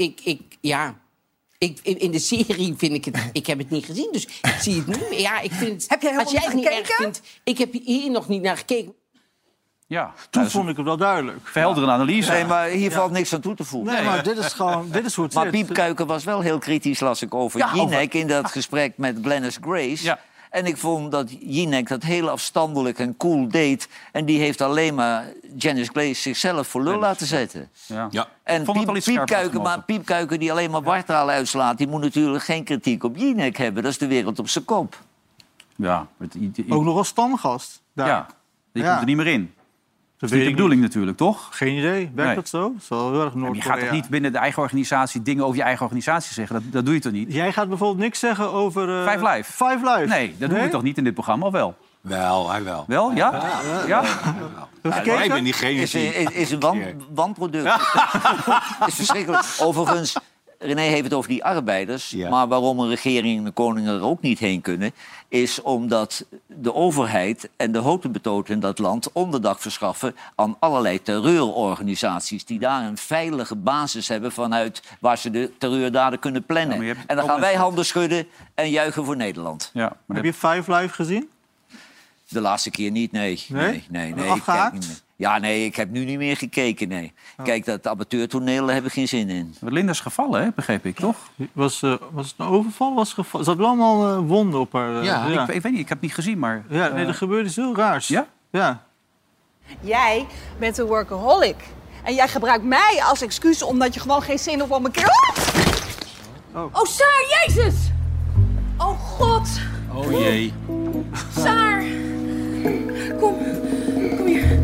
in de serie vind ik het... Ik heb het niet gezien, dus ik zie het niet meer. Ja, ik vind, heb jij als jij het niet erg vindt... Ik heb hier nog niet naar gekeken. Ja, toen vond ik het wel duidelijk. Verhelderende analyse. Nee, maar hier valt niks aan toe te voegen. Nee, maar dit is gewoon... Dit is hoe het maar Piepkuiken was wel heel kritisch, las ik, over Jinek... in dat gesprek met Glennis Grace. Ja. En ik vond dat Jinek dat heel afstandelijk en cool deed. En die heeft alleen maar Janice Grace zichzelf voor lul laten zetten. Ja. En Piepkuiken die alleen maar wartaal uitslaat... die moet natuurlijk geen kritiek op Jinek hebben. Dat is de wereld op zijn kop. Ja. Ook nog als stamgast. Daar. Ja, die komt er niet meer in. Dat is niet de bedoeling natuurlijk, toch? Geen idee. Werkt dat zo? Zo heel erg je gaat toch niet binnen de eigen organisatie dingen over je eigen organisatie zeggen? Dat doe je toch niet? Jij gaat bijvoorbeeld niks zeggen over... Five Live? Nee, dat doen we toch niet in dit programma, of wel? Wel, hij wel. Wel, ja? Ja? Wij ben diegene is een wanproduct. Is verschrikkelijk. Overigens... René heeft het over die arbeiders. Ja. Maar waarom een regering en de koning er ook niet heen kunnen... is omdat de overheid en de hotenbetoten in dat land... onderdak verschaffen aan allerlei terreurorganisaties... die daar een veilige basis hebben... vanuit waar ze de terreurdaden kunnen plannen. Ja, en dan gaan wij handen schudden en juichen voor Nederland. Ja, heb je Five Live gezien? De laatste keer niet, nee. Ja, nee, ik heb nu niet meer gekeken, nee. Oh. Kijk, dat amateurtoneel hebben geen zin in. Linda is gevallen, hè? Begreep ik, toch? Was het een overval? Ze had wel allemaal wonden op haar... Ik weet niet, ik heb het niet gezien, maar... Ja, nee, er gebeurde iets heel raars. Ja? Ja. Jij bent een workaholic. En jij gebruikt mij als excuus omdat je gewoon geen zin hebt om een keer... Oh, Saar, Jezus! Oh, God! Oh, jee. Saar! Kom hier.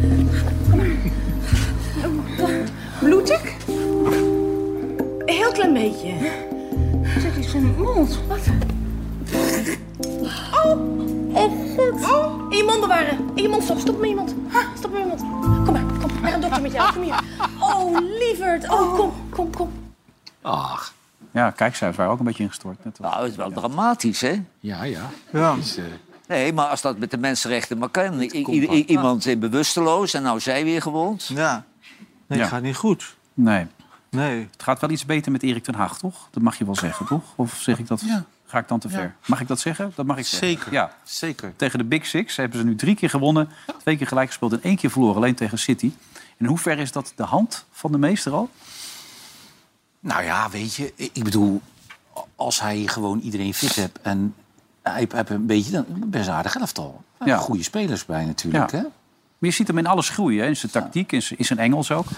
Bloed ik? Een heel klein beetje. Zeg eens in mijn mond. Wat? Oh, God. In je mond bewaren. In je mond stop. Stop met je mond. Stop met je mond. Kom maar, kom. Naar een dokter met jou. Kom hier. Oh, lieverd. Oh, kom. Ach. Ja, kijkcijfers waren ook een beetje ingestort. Net nou, het is wel dramatisch, hè? Ja. Nee, maar als dat met de mensenrechten maar kan... Iemand is bewusteloos en nou zij weer gewond. Ja. Nee, het gaat niet goed. Nee. Nee. Het gaat wel iets beter met Erik ten Hag, toch? Dat mag je wel zeggen, toch? Of zeg ik dat? Ja. Ga ik dan te ver? Mag ik dat zeggen? Dat mag ik zeggen. Zeker. Ja. Zeker. Tegen de Big Six hebben ze nu 3 keer gewonnen. 2 keer gelijk gespeeld en 1 keer verloren. Alleen tegen City. In hoeverre is dat de hand van de meester al? Nou ja, weet je, ik bedoel, als hij gewoon iedereen fit hebt en hij heeft een beetje een best aardig elftal. Ja. Goede spelers bij natuurlijk, hè? Maar je ziet hem in alles groeien, hè? In zijn tactiek, in zijn Engels ook.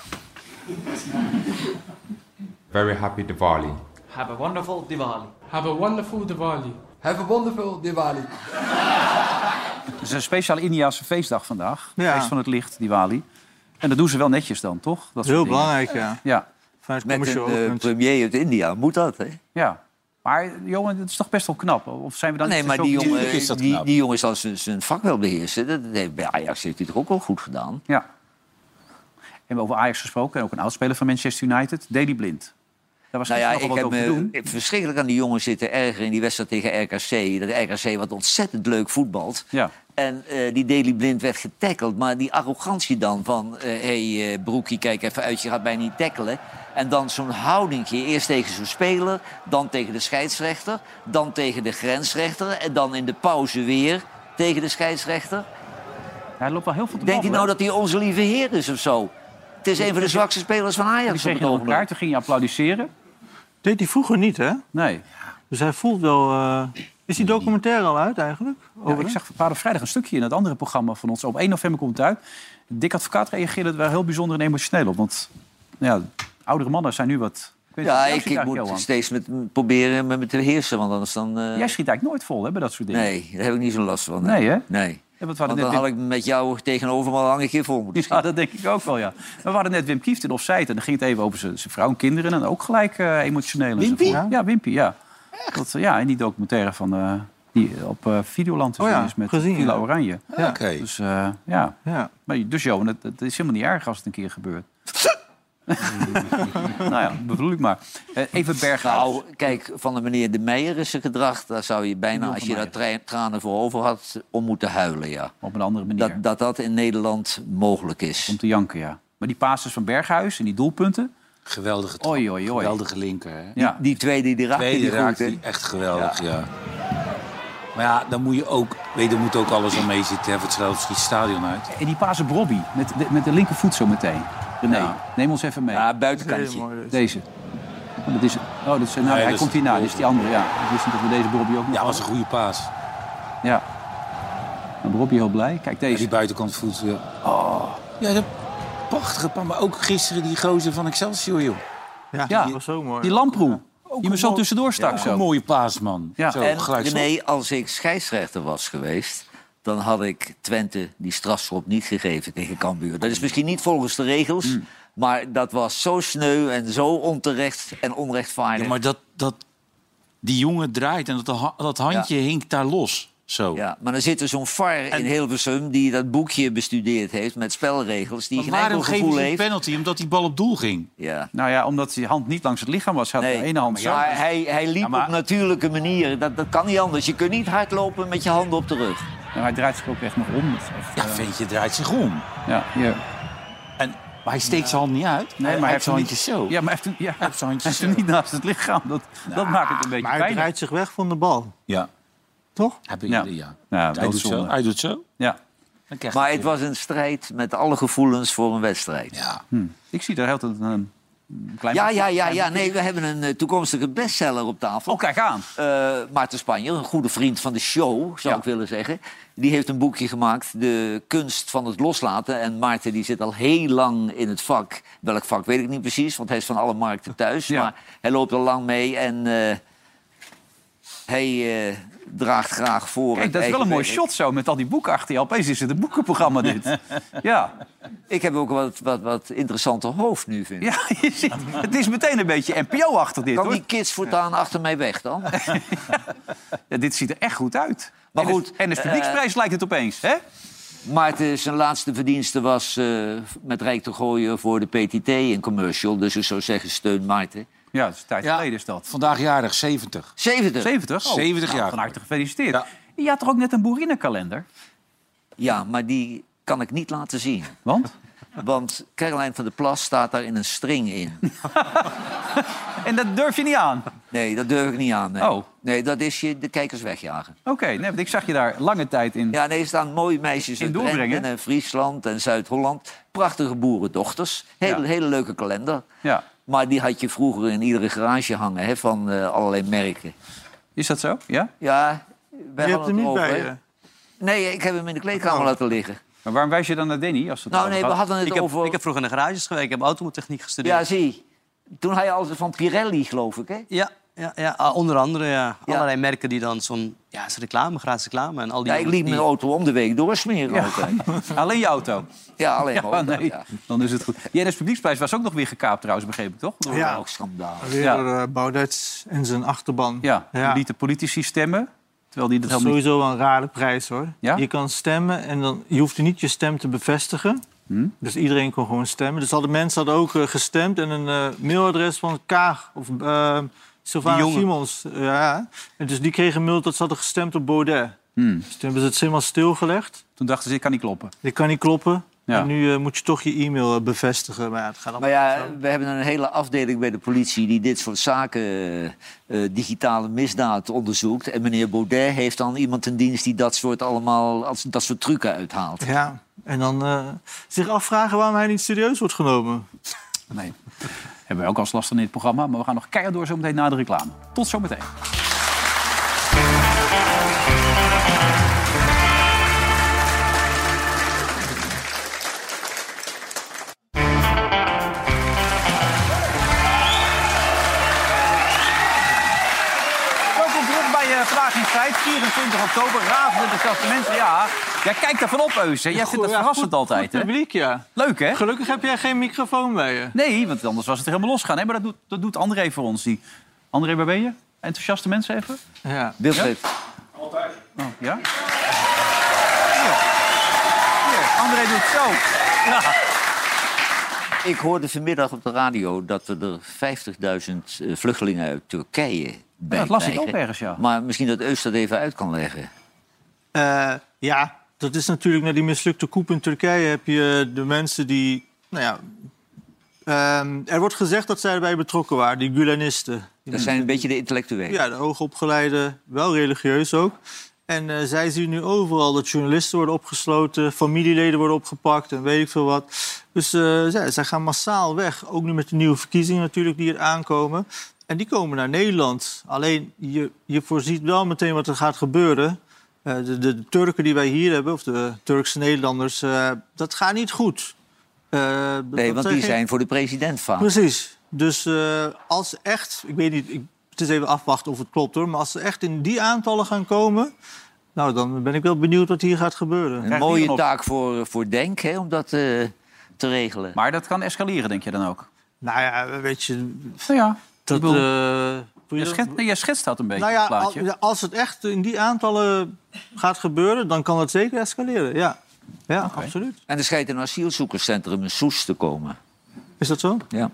Very happy Diwali. Have a wonderful Diwali. Have a wonderful Diwali. Have a wonderful Diwali. Het is een speciale Indiase feestdag vandaag. Ja. Feest van het licht, Diwali. En dat doen ze wel netjes dan, toch? Dat Heel belangrijk, ja. Met een premier uit India moet dat, hè? Ja. Maar jongen, dat is toch best wel knap? Of zijn we dan nee, maar die jongen zal zijn vak wel beheersen. Bij Ajax heeft hij toch ook wel goed gedaan? Ja. En over Ajax gesproken, en ook een oudspeler van Manchester United, Daley Blind. Daar was ik heb me verschrikkelijk aan die jongen zitten erger in die wedstrijd tegen RKC. Dat RKC wat ontzettend leuk voetbalt. Ja. En die Daley Blind werd getackeld. Maar die arrogantie dan van... broekie, kijk even uit, je gaat mij niet tackelen. En dan zo'n houdingje. Eerst tegen zo'n speler, dan tegen de scheidsrechter... dan tegen de grensrechter en dan in de pauze weer tegen de scheidsrechter. Hij loopt wel heel veel te Denkt hij nou dat hij onze lieve heer is of zo? Het is een van de zwakste spelers van Ajax. Die kreeg je elkaar, toen ging je applaudisseren. Deed hij vroeger niet, hè? Nee. Dus hij voelt wel... Is die documentaire al uit eigenlijk? Ja, ik zag vrijdag een stukje in het andere programma van ons. Op 1 november komt het uit. Dick Advocaat reageerde er wel heel bijzonder en emotioneel op. Want ja, oudere mannen zijn nu wat... Ik moet steeds proberen me te beheersen, want anders dan... Jij schiet eigenlijk nooit vol, hè, bij dat soort dingen? Nee, daar heb ik niet zo'n last van. Nee, hè? Nee. Ja, want dan had ik met jou tegenover me al een keer vol moeten schieten. Ja, dat denk ik ook wel, ja. We hadden net Wim Kieft in Offside en dan ging het even over zijn vrouw en kinderen. En ook gelijk emotioneel. Wimpy? Ja, Wimpy, ja. In die documentaire van... die op Videoland te zien is met Villa Oranje. Ja. Okay. Dus ja. Maar, dus Johan, het is helemaal niet erg als het een keer gebeurt. Nou ja, bedoel ik maar. Even Berghuis. Nou, kijk, van de meneer De Meijer is zijn gedrag... daar zou je bijna, als je daar tranen voor over had... om moeten huilen, ja. Op een andere manier. Dat in Nederland mogelijk is. Om te janken, ja. Maar die passes van Berghuis en die doelpunten... Geweldige trap. Geweldige linker, hè? Ja. Die tweede, die raakt die echt geweldig, ja. Maar ja, dan moet je ook... er moet ook alles aan mee zitten, hè, voor het schiet stadion uit. En die paas op Robbie, met de linkervoet zo meteen. René, neem ons even mee. Ja, buitenkantje. Deze. Hij komt hierna, dit is die andere. Ja. Ik wist niet dat we deze Robbie ook nog... Ja, dat was een goede paas. Ja. En Robbie heel blij. Kijk, deze. Ja, die buitenkant voet. Ja. Oh. Ja, dat prachtige paas. Maar ook gisteren die gozer van Excelsior, joh. Ja, dat was zo mooi. Die Lamproe. Die me zo tussendoor stak. Een mooie paas, man. Ja. Zo, en René, als ik scheidsrechter was geweest... dan had ik Twente die strafschop niet gegeven tegen Cambuur. Dat is misschien niet volgens de regels... maar dat was zo sneu en zo onterecht en onrechtvaardig. Ja, maar die jongen draait en dat handje hinkt daar los. Zo. Ja, maar dan zit er zo'n VAR in Hilversum... die dat boekje bestudeerd heeft met spelregels... die geen enkel gevoel heeft. Waarom geven ze een penalty? Omdat die bal op doel ging. Ja. Nou ja, omdat die hand niet langs het lichaam was. Hij had de ene hand zo. Maar hij liep op natuurlijke manier. Dat kan niet anders. Je kunt niet hardlopen met je handen op de rug. Nou, hij draait zich ook echt nog om. Ventje draait zich om. Ja, hier. Maar hij steekt zijn hand niet uit. Nee, maar hij heeft zijn handjes zo. Ja, maar hij heeft zijn handjes zo. Niet naast het lichaam. Dat maakt het een beetje pijn. Maar hij draait zich weg van de bal. Ja. Toch? Hij doet zo. Ja. Maar het was een strijd met alle gevoelens voor een wedstrijd. Ja. Ik zie daar heel een klein... Ja. Nee, we hebben een toekomstige bestseller op tafel. Oh, kijk aan. Maarten Spanjer, een goede vriend van de show, zou ik willen zeggen. Die heeft een boekje gemaakt, De kunst van het loslaten. En Maarten die zit al heel lang in het vak. Welk vak weet ik niet precies, want hij is van alle markten thuis. Ja. Maar hij loopt al lang mee en hij draagt graag voor. Kijk, dat is wel een mooi shot zo, met al die boeken achter je. Opeens is het een boekenprogramma dit. Ja. Ik heb ook wat interessanter hoofd nu, vind ik. Ja, je ziet, het is meteen een beetje NPO-achtig dit, Kan die kids voortaan achter mij weg dan? Ja, dit ziet er echt goed uit. Maar goed, en de publieksprijs lijkt het opeens, hè? Maarten, zijn laatste verdienste was met Rijk te gooien voor de PTT in commercial. Dus ik zou zeggen, steun Maarten. Ja, dat is een tijd geleden is dat. Vandaag jarig, 70. 70? 70? Oh, 70 jaar. Van harte gefeliciteerd. Ja. Je had toch ook net een boerinnenkalender? Ja, maar die kan ik niet laten zien. Want? Want Caroline van der Plas staat daar in een string in. En dat durf je niet aan? Nee, dat durf ik niet aan. Nee, Oh. nee dat is je de kijkers wegjagen. Oké, nee, want ik zag je daar lange tijd in. Ja, nee, er staan mooie meisjes uit Drenthe en Friesland en Zuid-Holland. Prachtige boerendochters. Hele leuke kalender. Ja. Maar die had je vroeger in iedere garage hangen, hè, van allerlei merken. Is dat zo? Ja? Ja. Je hebt hem niet bij je? Nee, ik heb hem in de kleedkamer laten liggen. Maar waarom wijs je dan naar Danny? Als het Nou, nee, we hadden het over... Ik heb vroeger in de garages gewerkt. Ik heb automontechniek gestudeerd. Ja, zie. Toen had je altijd van Pirelli, geloof ik, hè? Ja, onder andere, ja. Allerlei merken die dan zo'n gratis reclame en al die... Ja, ik liet mijn auto om de week doorsmeren altijd. Alleen je auto? Ja, alleen mijn auto, nee. Dan is het goed. Die NS Publieksprijs was ook nog weer gekaapt trouwens, begreep ik, toch? Ja, ook schandaal. Weer door Baudet en zijn achterban. Ja, die lieten politici stemmen. Terwijl die dat is sowieso wel een rare prijs, hoor. Ja? Je kan stemmen en dan, je hoeft niet je stem te bevestigen. Dus iedereen kon gewoon stemmen. Dus mensen hadden ook gestemd en een mailadres van Kaag of Sylvana Simons. Ja. En dus die kregen een mail dat ze hadden gestemd op Baudet. Dus toen hebben ze het helemaal stilgelegd. Toen dachten ze, dit kan niet kloppen. Dit kan niet kloppen. Ja. En nu moet je toch je e-mail bevestigen. Maar ja, het gaat we hebben een hele afdeling bij de politie die dit soort zaken, digitale misdaad, onderzoekt. En meneer Baudet heeft dan iemand in dienst die dat soort trucken uithaalt. Ja, en dan zich afvragen waarom hij niet serieus wordt genomen. Nee, hebben wij ook als last in dit programma. Maar we gaan nog keihard door zo meteen na de reclame. Tot zometeen. Vandaag in Feit, 24 oktober, razende de testamenten. Ja, jij kijkt ervan op, Eus. Jij vindt het verrassend altijd, hè? Publiek, ja. Leuk, hè? Gelukkig heb jij geen microfoon bij je. Nee, want anders was het er helemaal losgaan. Nee, maar dat doet André voor ons. André, waar ben je? Enthousiaste mensen even? Ja. Wilfred. Ja? Altijd. Oh, ja? Hier, André doet zo. Ja. Ik hoorde vanmiddag op de radio dat we er 50.000 vluchtelingen uit Turkije bij dat las ik krijgen. ook ergens, ja. Maar misschien dat Eus dat even uit kan leggen. Ja, dat is natuurlijk na die mislukte coup in Turkije heb je de mensen die... er wordt gezegd dat zij erbij betrokken waren, die Gulenisten. Dat zijn een beetje de intellectuelen. Ja, de hoogopgeleide, wel religieus ook. En zij zien nu overal dat journalisten worden opgesloten, familieleden worden opgepakt en weet ik veel wat. Dus zij gaan massaal weg. Ook nu met de nieuwe verkiezingen natuurlijk die er aankomen. En die komen naar Nederland. Alleen, je voorziet wel meteen wat er gaat gebeuren. De Turken die wij hier hebben, of de Turkse Nederlanders, dat gaat niet goed. Nee, want die zijn voor de president vaak. Precies. Dus als echt, ik weet niet, het is even afwachten of het klopt hoor, maar als ze echt in die aantallen gaan komen, nou dan ben ik wel benieuwd wat hier gaat gebeuren. Een mooie taak voor Denk, hè, om dat te regelen. Maar dat kan escaleren, denk je dan ook? Nou ja, weet je... Nou ja, dat, jij schetst dat een beetje, nou ja, het plaatje. als het echt in die aantallen gaat gebeuren, dan kan het zeker escaleren, ja. Ja, okay. Absoluut. En er schijnt een asielzoekerscentrum in Soest te komen. Is dat zo? Ja.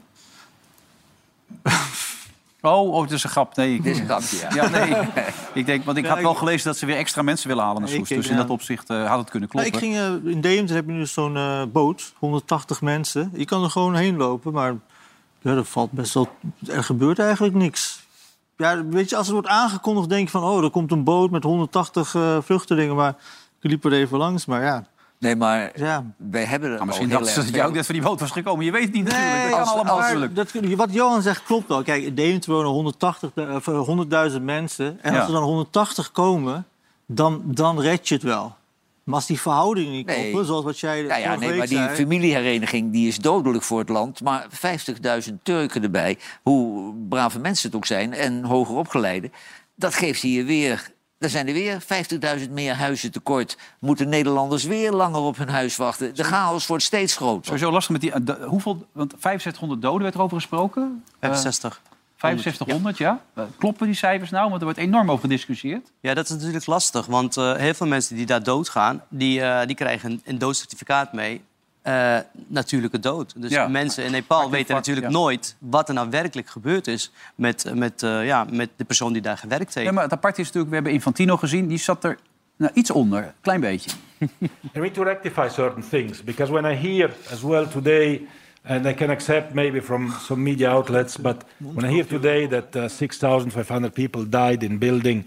Oh, het is een grap. Nee, dit is een grapje, ja. Ja, nee. Ik had wel gelezen dat ze weer extra mensen willen halen naar Soest. Dus in dat opzicht had het kunnen kloppen. Nou, ik ging in Deventer heb je nu zo'n boot, 180 mensen. Je kan er gewoon heen lopen, maar ja, er valt best wel... Er gebeurt eigenlijk niks. Ja, weet je, als het wordt aangekondigd, denk je van... oh, er komt een boot met 180 vluchtelingen, maar ik liep er even langs, maar ja... Nee, maar wij hebben er misschien dachten ze dat jij ook net van die boot was gekomen. Je weet het niet natuurlijk. Dat kan allemaal natuurlijk. Wat Johan zegt klopt wel. Kijk, in Deventer wonen 100.000 mensen. En als er dan 180 komen, dan red je het wel. Maar als die verhoudingen niet kloppen, zoals wat jij maar die familiehereniging die is dodelijk voor het land. Maar 50.000 Turken erbij, hoe brave mensen het ook zijn... en hoger opgeleide, dat geeft hier weer... Er zijn er weer 50.000 meer huizen tekort. Moeten Nederlanders weer langer op hun huis wachten. De chaos wordt steeds groter. Sowieso lastig met die... hoeveel? Want 6500 doden werd erover gesproken. 65. 6500, ja. Kloppen die cijfers nou? Want er wordt enorm over gediscussieerd. Ja, dat is natuurlijk lastig. Want heel veel mensen die daar doodgaan... die krijgen een doodcertificaat mee. Natuurlijke dood. Dus mensen in Nepal weten natuurlijk nooit... wat er nou werkelijk gebeurd is met de persoon die daar gewerkt heeft. Ja, maar het apart is natuurlijk, we hebben Infantino gezien... die zat er iets onder, een klein beetje. we need to rectify certain things, because when I hear as well today, and I can accept maybe from some media outlets, but when I hear today that 6,500 people died in building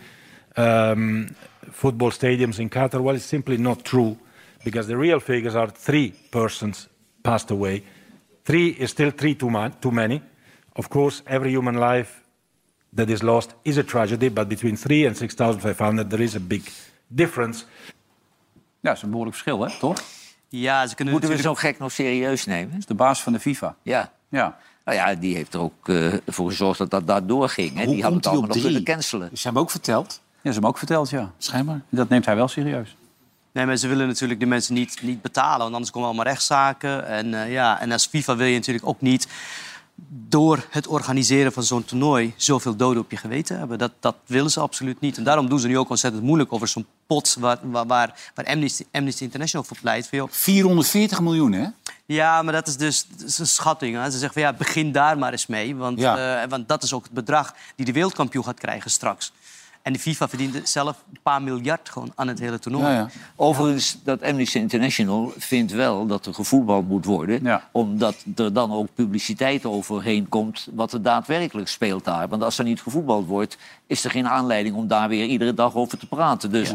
football stadiums in Qatar, well, it's simply not true, because the real figures are 3 persons passed away. 3 is still 3 too many. Of course, every human life that is lost is a tragedy, but between 3 and 6,500 there is a big difference. Ja, dat is een behoorlijk verschil, hè? Toch? Ja, ze kunnen Moeten we natuurlijk... zo'n gek nog serieus nemen? Dat is de baas van de FIFA. Ja. Ja. Nou ja, die heeft er ook voor gezorgd dat dat daar doorging. Hè? Die hadden het allemaal nog kunnen cancelen. Ze hebben ook verteld? Ja, ze hebben ook verteld, ja. Schijnbaar. Dat neemt hij wel serieus. Nee, maar ze willen natuurlijk de mensen niet betalen. Want anders komen allemaal rechtszaken. En als FIFA wil je natuurlijk ook niet... door het organiseren van zo'n toernooi zoveel doden op je geweten hebben. Dat willen ze absoluut niet. En daarom doen ze nu ook ontzettend moeilijk over zo'n pot... waar Amnesty International voor pleit. 440 miljoen, hè? Ja, maar dat is dus een schatting. Hè. Ze zeggen van begin daar maar eens mee. Want dat is ook het bedrag die de wereldkampioen gaat krijgen straks. En de FIFA verdient zelf een paar miljard gewoon aan het hele toernooi. Ja. Overigens, dat Amnesty International vindt wel dat er gevoetbald moet worden. Ja. Omdat er dan ook publiciteit overheen komt wat er daadwerkelijk speelt daar. Want als er niet gevoetbald wordt, is er geen aanleiding om daar weer iedere dag over te praten. Dus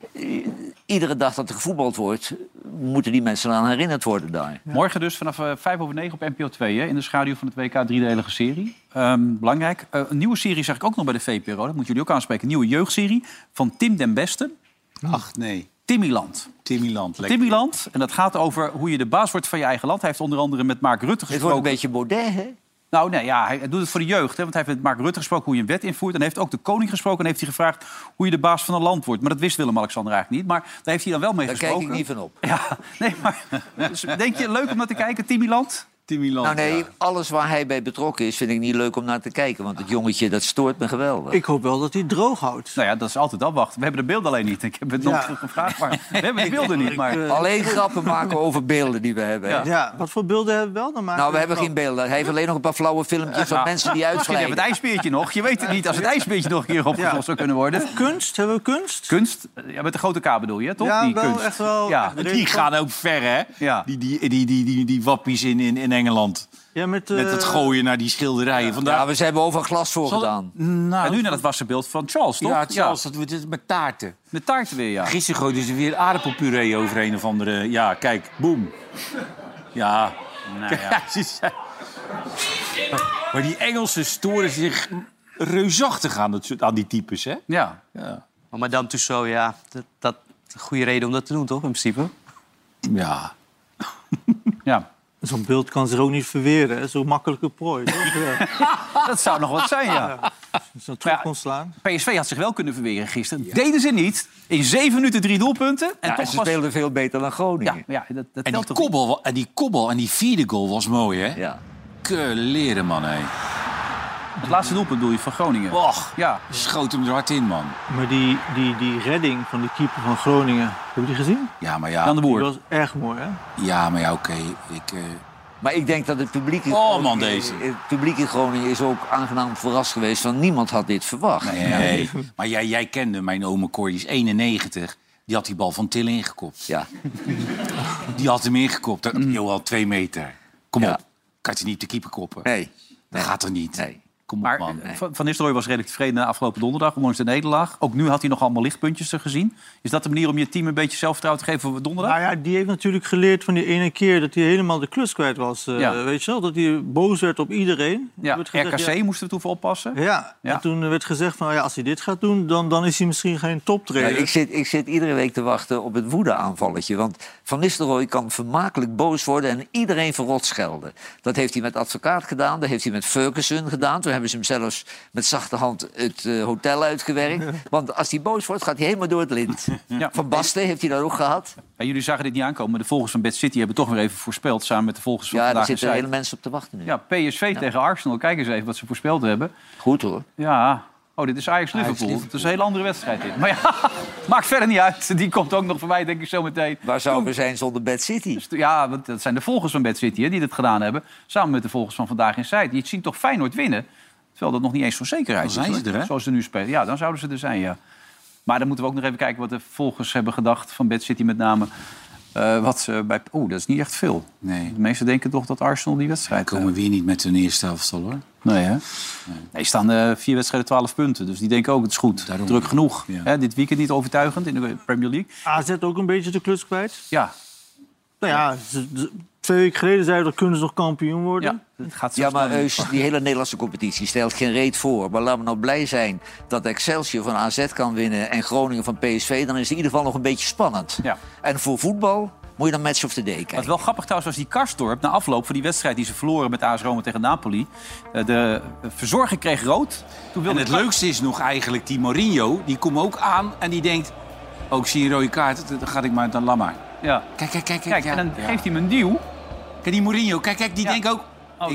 iedere dag dat er gevoetbald wordt, moeten die mensen aan herinnerd worden daar. Ja. Morgen dus vanaf 5:05 op NPO 2, hè, in de schaduw van het WK, 3-delige serie. Belangrijk. Een nieuwe serie zag ik ook nog bij de VPRO. Dat moeten jullie ook aanspreken. Een nieuwe jeugdserie van Tim den Beste. Ach, nee. Timmyland. Timmyland. En dat gaat over hoe je de baas wordt van je eigen land. Hij heeft onder andere met Mark Rutte gesproken. Het wordt een beetje Baudet, hè? Nou, nee, ja, hij doet het voor de jeugd. Hè, want hij heeft met Mark Rutte gesproken hoe je een wet invoert. En hij heeft ook de koning gesproken en heeft hij gevraagd hoe je de baas van een land wordt. Maar dat wist Willem-Alexander eigenlijk niet. Maar daar heeft hij dan wel mee gesproken. Daar kijk ik niet van op. Ja, nee, maar dus, denk je leuk om naar te kijken, Timmyland? Nou nee, alles waar hij bij betrokken is, vind ik niet leuk om naar te kijken. Want het jongetje, dat stoort me geweldig. Ik hoop wel dat hij droog houdt. Nou ja, dat is altijd afwachten. We hebben de beelden alleen niet. Ik heb het nog gevraagd, maar we hebben de beelden niet. Maar... Alleen grappen maken over beelden die we hebben. Ja, wat voor beelden hebben we wel? Dan nou, we hebben geen beelden. Hij heeft alleen nog een paar flauwe filmpjes van mensen die uitglijden. We hebben het ijsbeertje nog. Je weet het niet. Als het ijsbeertje nog een keer opgelost zou kunnen worden. Of kunst? Hebben we kunst? Kunst? Ja, met de grote K bedoel je, toch? Ja, die wel, kunst. echt wel. Ja. Die gaan ook ver, hè? Ja. Die wappies in Engeland. Ja, met het gooien naar die schilderijen. Vandaag... Ja, we hebben over glas voor gedaan. Nou, en nu naar dat wassenbeeld van Charles, toch? Ja, Charles, dat wordt met taarten. Met taarten weer, ja. Gisteren gooiden ze weer aardappelpuree over een of andere... Ja, kijk, boem. Ja. Nou, ja. Maar die Engelsen storen zich reusachtig aan die types, hè? Ja. Maar Madame Tussauds, ja, dat is een goede reden om dat te doen, toch, in principe? Ja. Ja. Zo'n beeld kan zich ook niet verweren, zo'n makkelijke prooi. Dat zou nog wat zijn, ja. Zo'n terug kon slaan. PSV had zich wel kunnen verweren gisteren. Ja. Deden ze niet. In 7 minuten 3 doelpunten. En toch ze speelden veel beter dan Groningen. Ja, dat en die kobbel en die vierde goal was mooi, hè? Ja. Leren, man, hé. Het laatste doelpunt doe je van Groningen. Och, ja. Schoot hem er hard in, man. Maar die redding van die keeper van Groningen, heb je die gezien? Ja, maar ja. Jan de Boer. Die was erg mooi, hè? Ja, maar ja, oké. Maar ik denk dat het publiek in het publiek in Groningen is ook aangenaam verrast geweest. Want niemand had dit verwacht. Nee. Maar jij kende mijn oom Cor, die is 91. Die had die bal van Til ingekopt. Ja. Die had hem ingekopt. Johan, 2 meter. Kom op. Kan je niet op de keeper koppen? Nee. Dat gaat er niet. Nee. Kom op, man. Van Nistelrooy was redelijk tevreden afgelopen donderdag, ondanks de nederlaag. Ook nu had hij nog allemaal lichtpuntjes gezien. Is dat de manier om je team een beetje zelfvertrouwen te geven voor donderdag? Nou ja, die heeft natuurlijk geleerd van die ene keer dat hij helemaal de klus kwijt was. Weet je wel, dat hij boos werd op iedereen. Ja, RKC moesten we toen voor oppassen. Ja, en toen werd gezegd van als hij dit gaat doen, dan is hij misschien geen toptrainer. Ja, ik zit iedere week te wachten op het woedeaanvalletje. Want Van Nistelrooy kan vermakelijk boos worden en iedereen verrot schelden. Dat heeft hij met Advocaat gedaan, dat heeft hij met Ferguson gedaan. Toen hebben ze hem zelfs met zachte hand het hotel uitgewerkt. Want als hij boos wordt, gaat hij helemaal door het lint. Ja. Van Basten heeft hij dat ook gehad. Ja, jullie zagen dit niet aankomen, maar de volgers van Bad City hebben toch weer even voorspeld, samen met de volgers van Vandaag daar zitten hele mensen op te wachten nu. Ja, PSV tegen Arsenal. Kijk eens even wat ze voorspeld hebben. Goed hoor. Ja. Oh, dit is Ajax-Liverpool. Het is een hele andere wedstrijd dit. Maar ja, maakt verder niet uit. Die komt ook nog voor mij, denk ik, zo meteen. Waar zouden we zijn zonder Bad City? Ja, want dat zijn de volgers van Bad City hè, die dit gedaan hebben. Samen met de volgers van Vandaag in Zuid. Die zien toch Feyenoord winnen. Terwijl dat nog niet eens zo'n zekerheid is. Dan zijn ze er, hè? Zoals ze nu spelen. Ja, dan zouden ze er zijn, ja. Maar dan moeten we ook nog even kijken wat de volgers hebben gedacht... van Bad City met name. Wat ze bij... dat is niet echt veel. Nee. De meesten denken toch dat Arsenal die wedstrijd... komen weer niet met hun eerste elftal, hoor. Nee, hè? Nee, staan 4 wedstrijden, 12 punten. Dus die denken ook, het is goed. Daarom. Druk genoeg. Ja. Hè, dit weekend niet overtuigend in de Premier League. AZ ook een beetje de kluts kwijt. Ja. Nou ja, 2 weken geleden zeiden we dat kunnen ze nog kampioen worden. Ja, het gaat Ja, maar Eus, die hele Nederlandse competitie stelt geen reet voor. Maar laten we nou blij zijn dat Excelsior van AZ kan winnen... en Groningen van PSV. Dan is het in ieder geval nog een beetje spannend. Ja. En voor voetbal moet je dan Match of the Day kijken. Wat wel grappig trouwens was die Karsdorp... na afloop van die wedstrijd die ze verloren met AS Roma tegen Napoli. De verzorger kreeg rood. Toen wilde en het leukste is nog eigenlijk die Mourinho. Die komt ook aan en die denkt... ik zie een rode kaart, dan ga ik maar, dan laat maar. Ja. Kijk. Kijk, en dan geeft hij hem een duw. Kijk, die Mourinho, kijk, die denkt ook...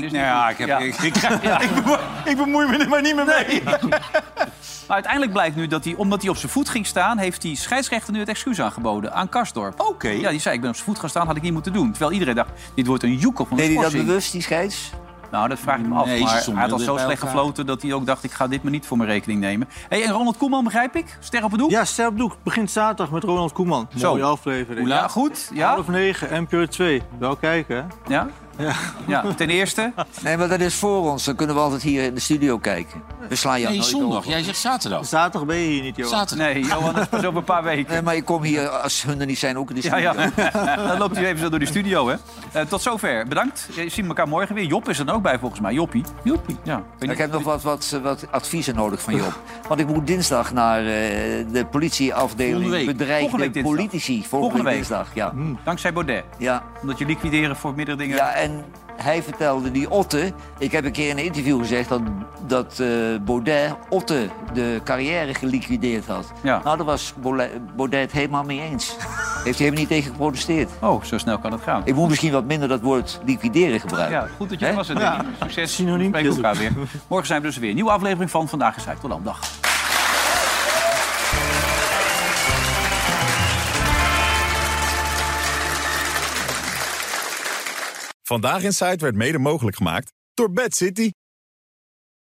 Ik bemoei me er maar niet meer mee. Maar uiteindelijk blijkt nu dat hij, omdat hij op zijn voet ging staan... heeft die scheidsrechter nu het excuus aangeboden aan Karsdorp. Oké. Ja, die zei, ik ben op zijn voet gaan staan, had ik niet moeten doen. Terwijl iedereen dacht, dit wordt een joekel van de Deed hij dat schorsing. bewust, die scheids? Nou, dat vraag ik me af. Nee, maar ze hij had al zo bij slecht elkaar. gefloten dat hij ook dacht... ik ga dit maar niet voor mijn rekening nemen. Hey, en Ronald Koeman, begrijp ik? Ster op het doek? Ja, Ster op het doek. Begint zaterdag met Ronald Koeman. Zo. Mooie aflevering. Hoe laat? Goed, ja? 8:30, NPO 2. Wel kijken, hè? Ja? Ja, ten eerste... Nee, maar dat is voor ons. Dan kunnen we altijd hier in de studio kijken. We slaan jou Nee, nooit zondag. over. Jij zegt zaterdag. Zaterdag ben je hier niet, Johan. Zaterdag. Nee, Johan, dat is pas over een paar weken. Nee, maar ik kom hier, als hun er niet zijn, ook in de studio. Ja. Dan loopt u even zo door de studio, hè. Tot zover. Bedankt. We zien elkaar morgen weer. Job is er dan ook bij, volgens mij. Joppie. Ja. Ik heb nog wat adviezen nodig van Job. Want ik moet dinsdag naar de politieafdeling bedreigde politici. Volgende week dinsdag, ja. Dankzij Baudet. Ja. Omdat je liquideren voor meerdere dingen... Ja, en hij vertelde, die Otte... Ik heb een keer in een interview gezegd dat Baudet Otte de carrière geliquideerd had. Ja. Nou, daar was Baudet het helemaal mee eens. Heeft hij helemaal niet tegen geprotesteerd. Oh, zo snel kan het gaan. Ik moet misschien wat minder dat woord liquideren gebruiken. Ja, goed dat je er was. Ja. Succes. Synoniem. We spreken elkaar weer. Morgen zijn we dus weer. Nieuwe aflevering van Vandaag is Hij. Tot dan. Dag. Vandaag in Site werd mede mogelijk gemaakt door Bad City.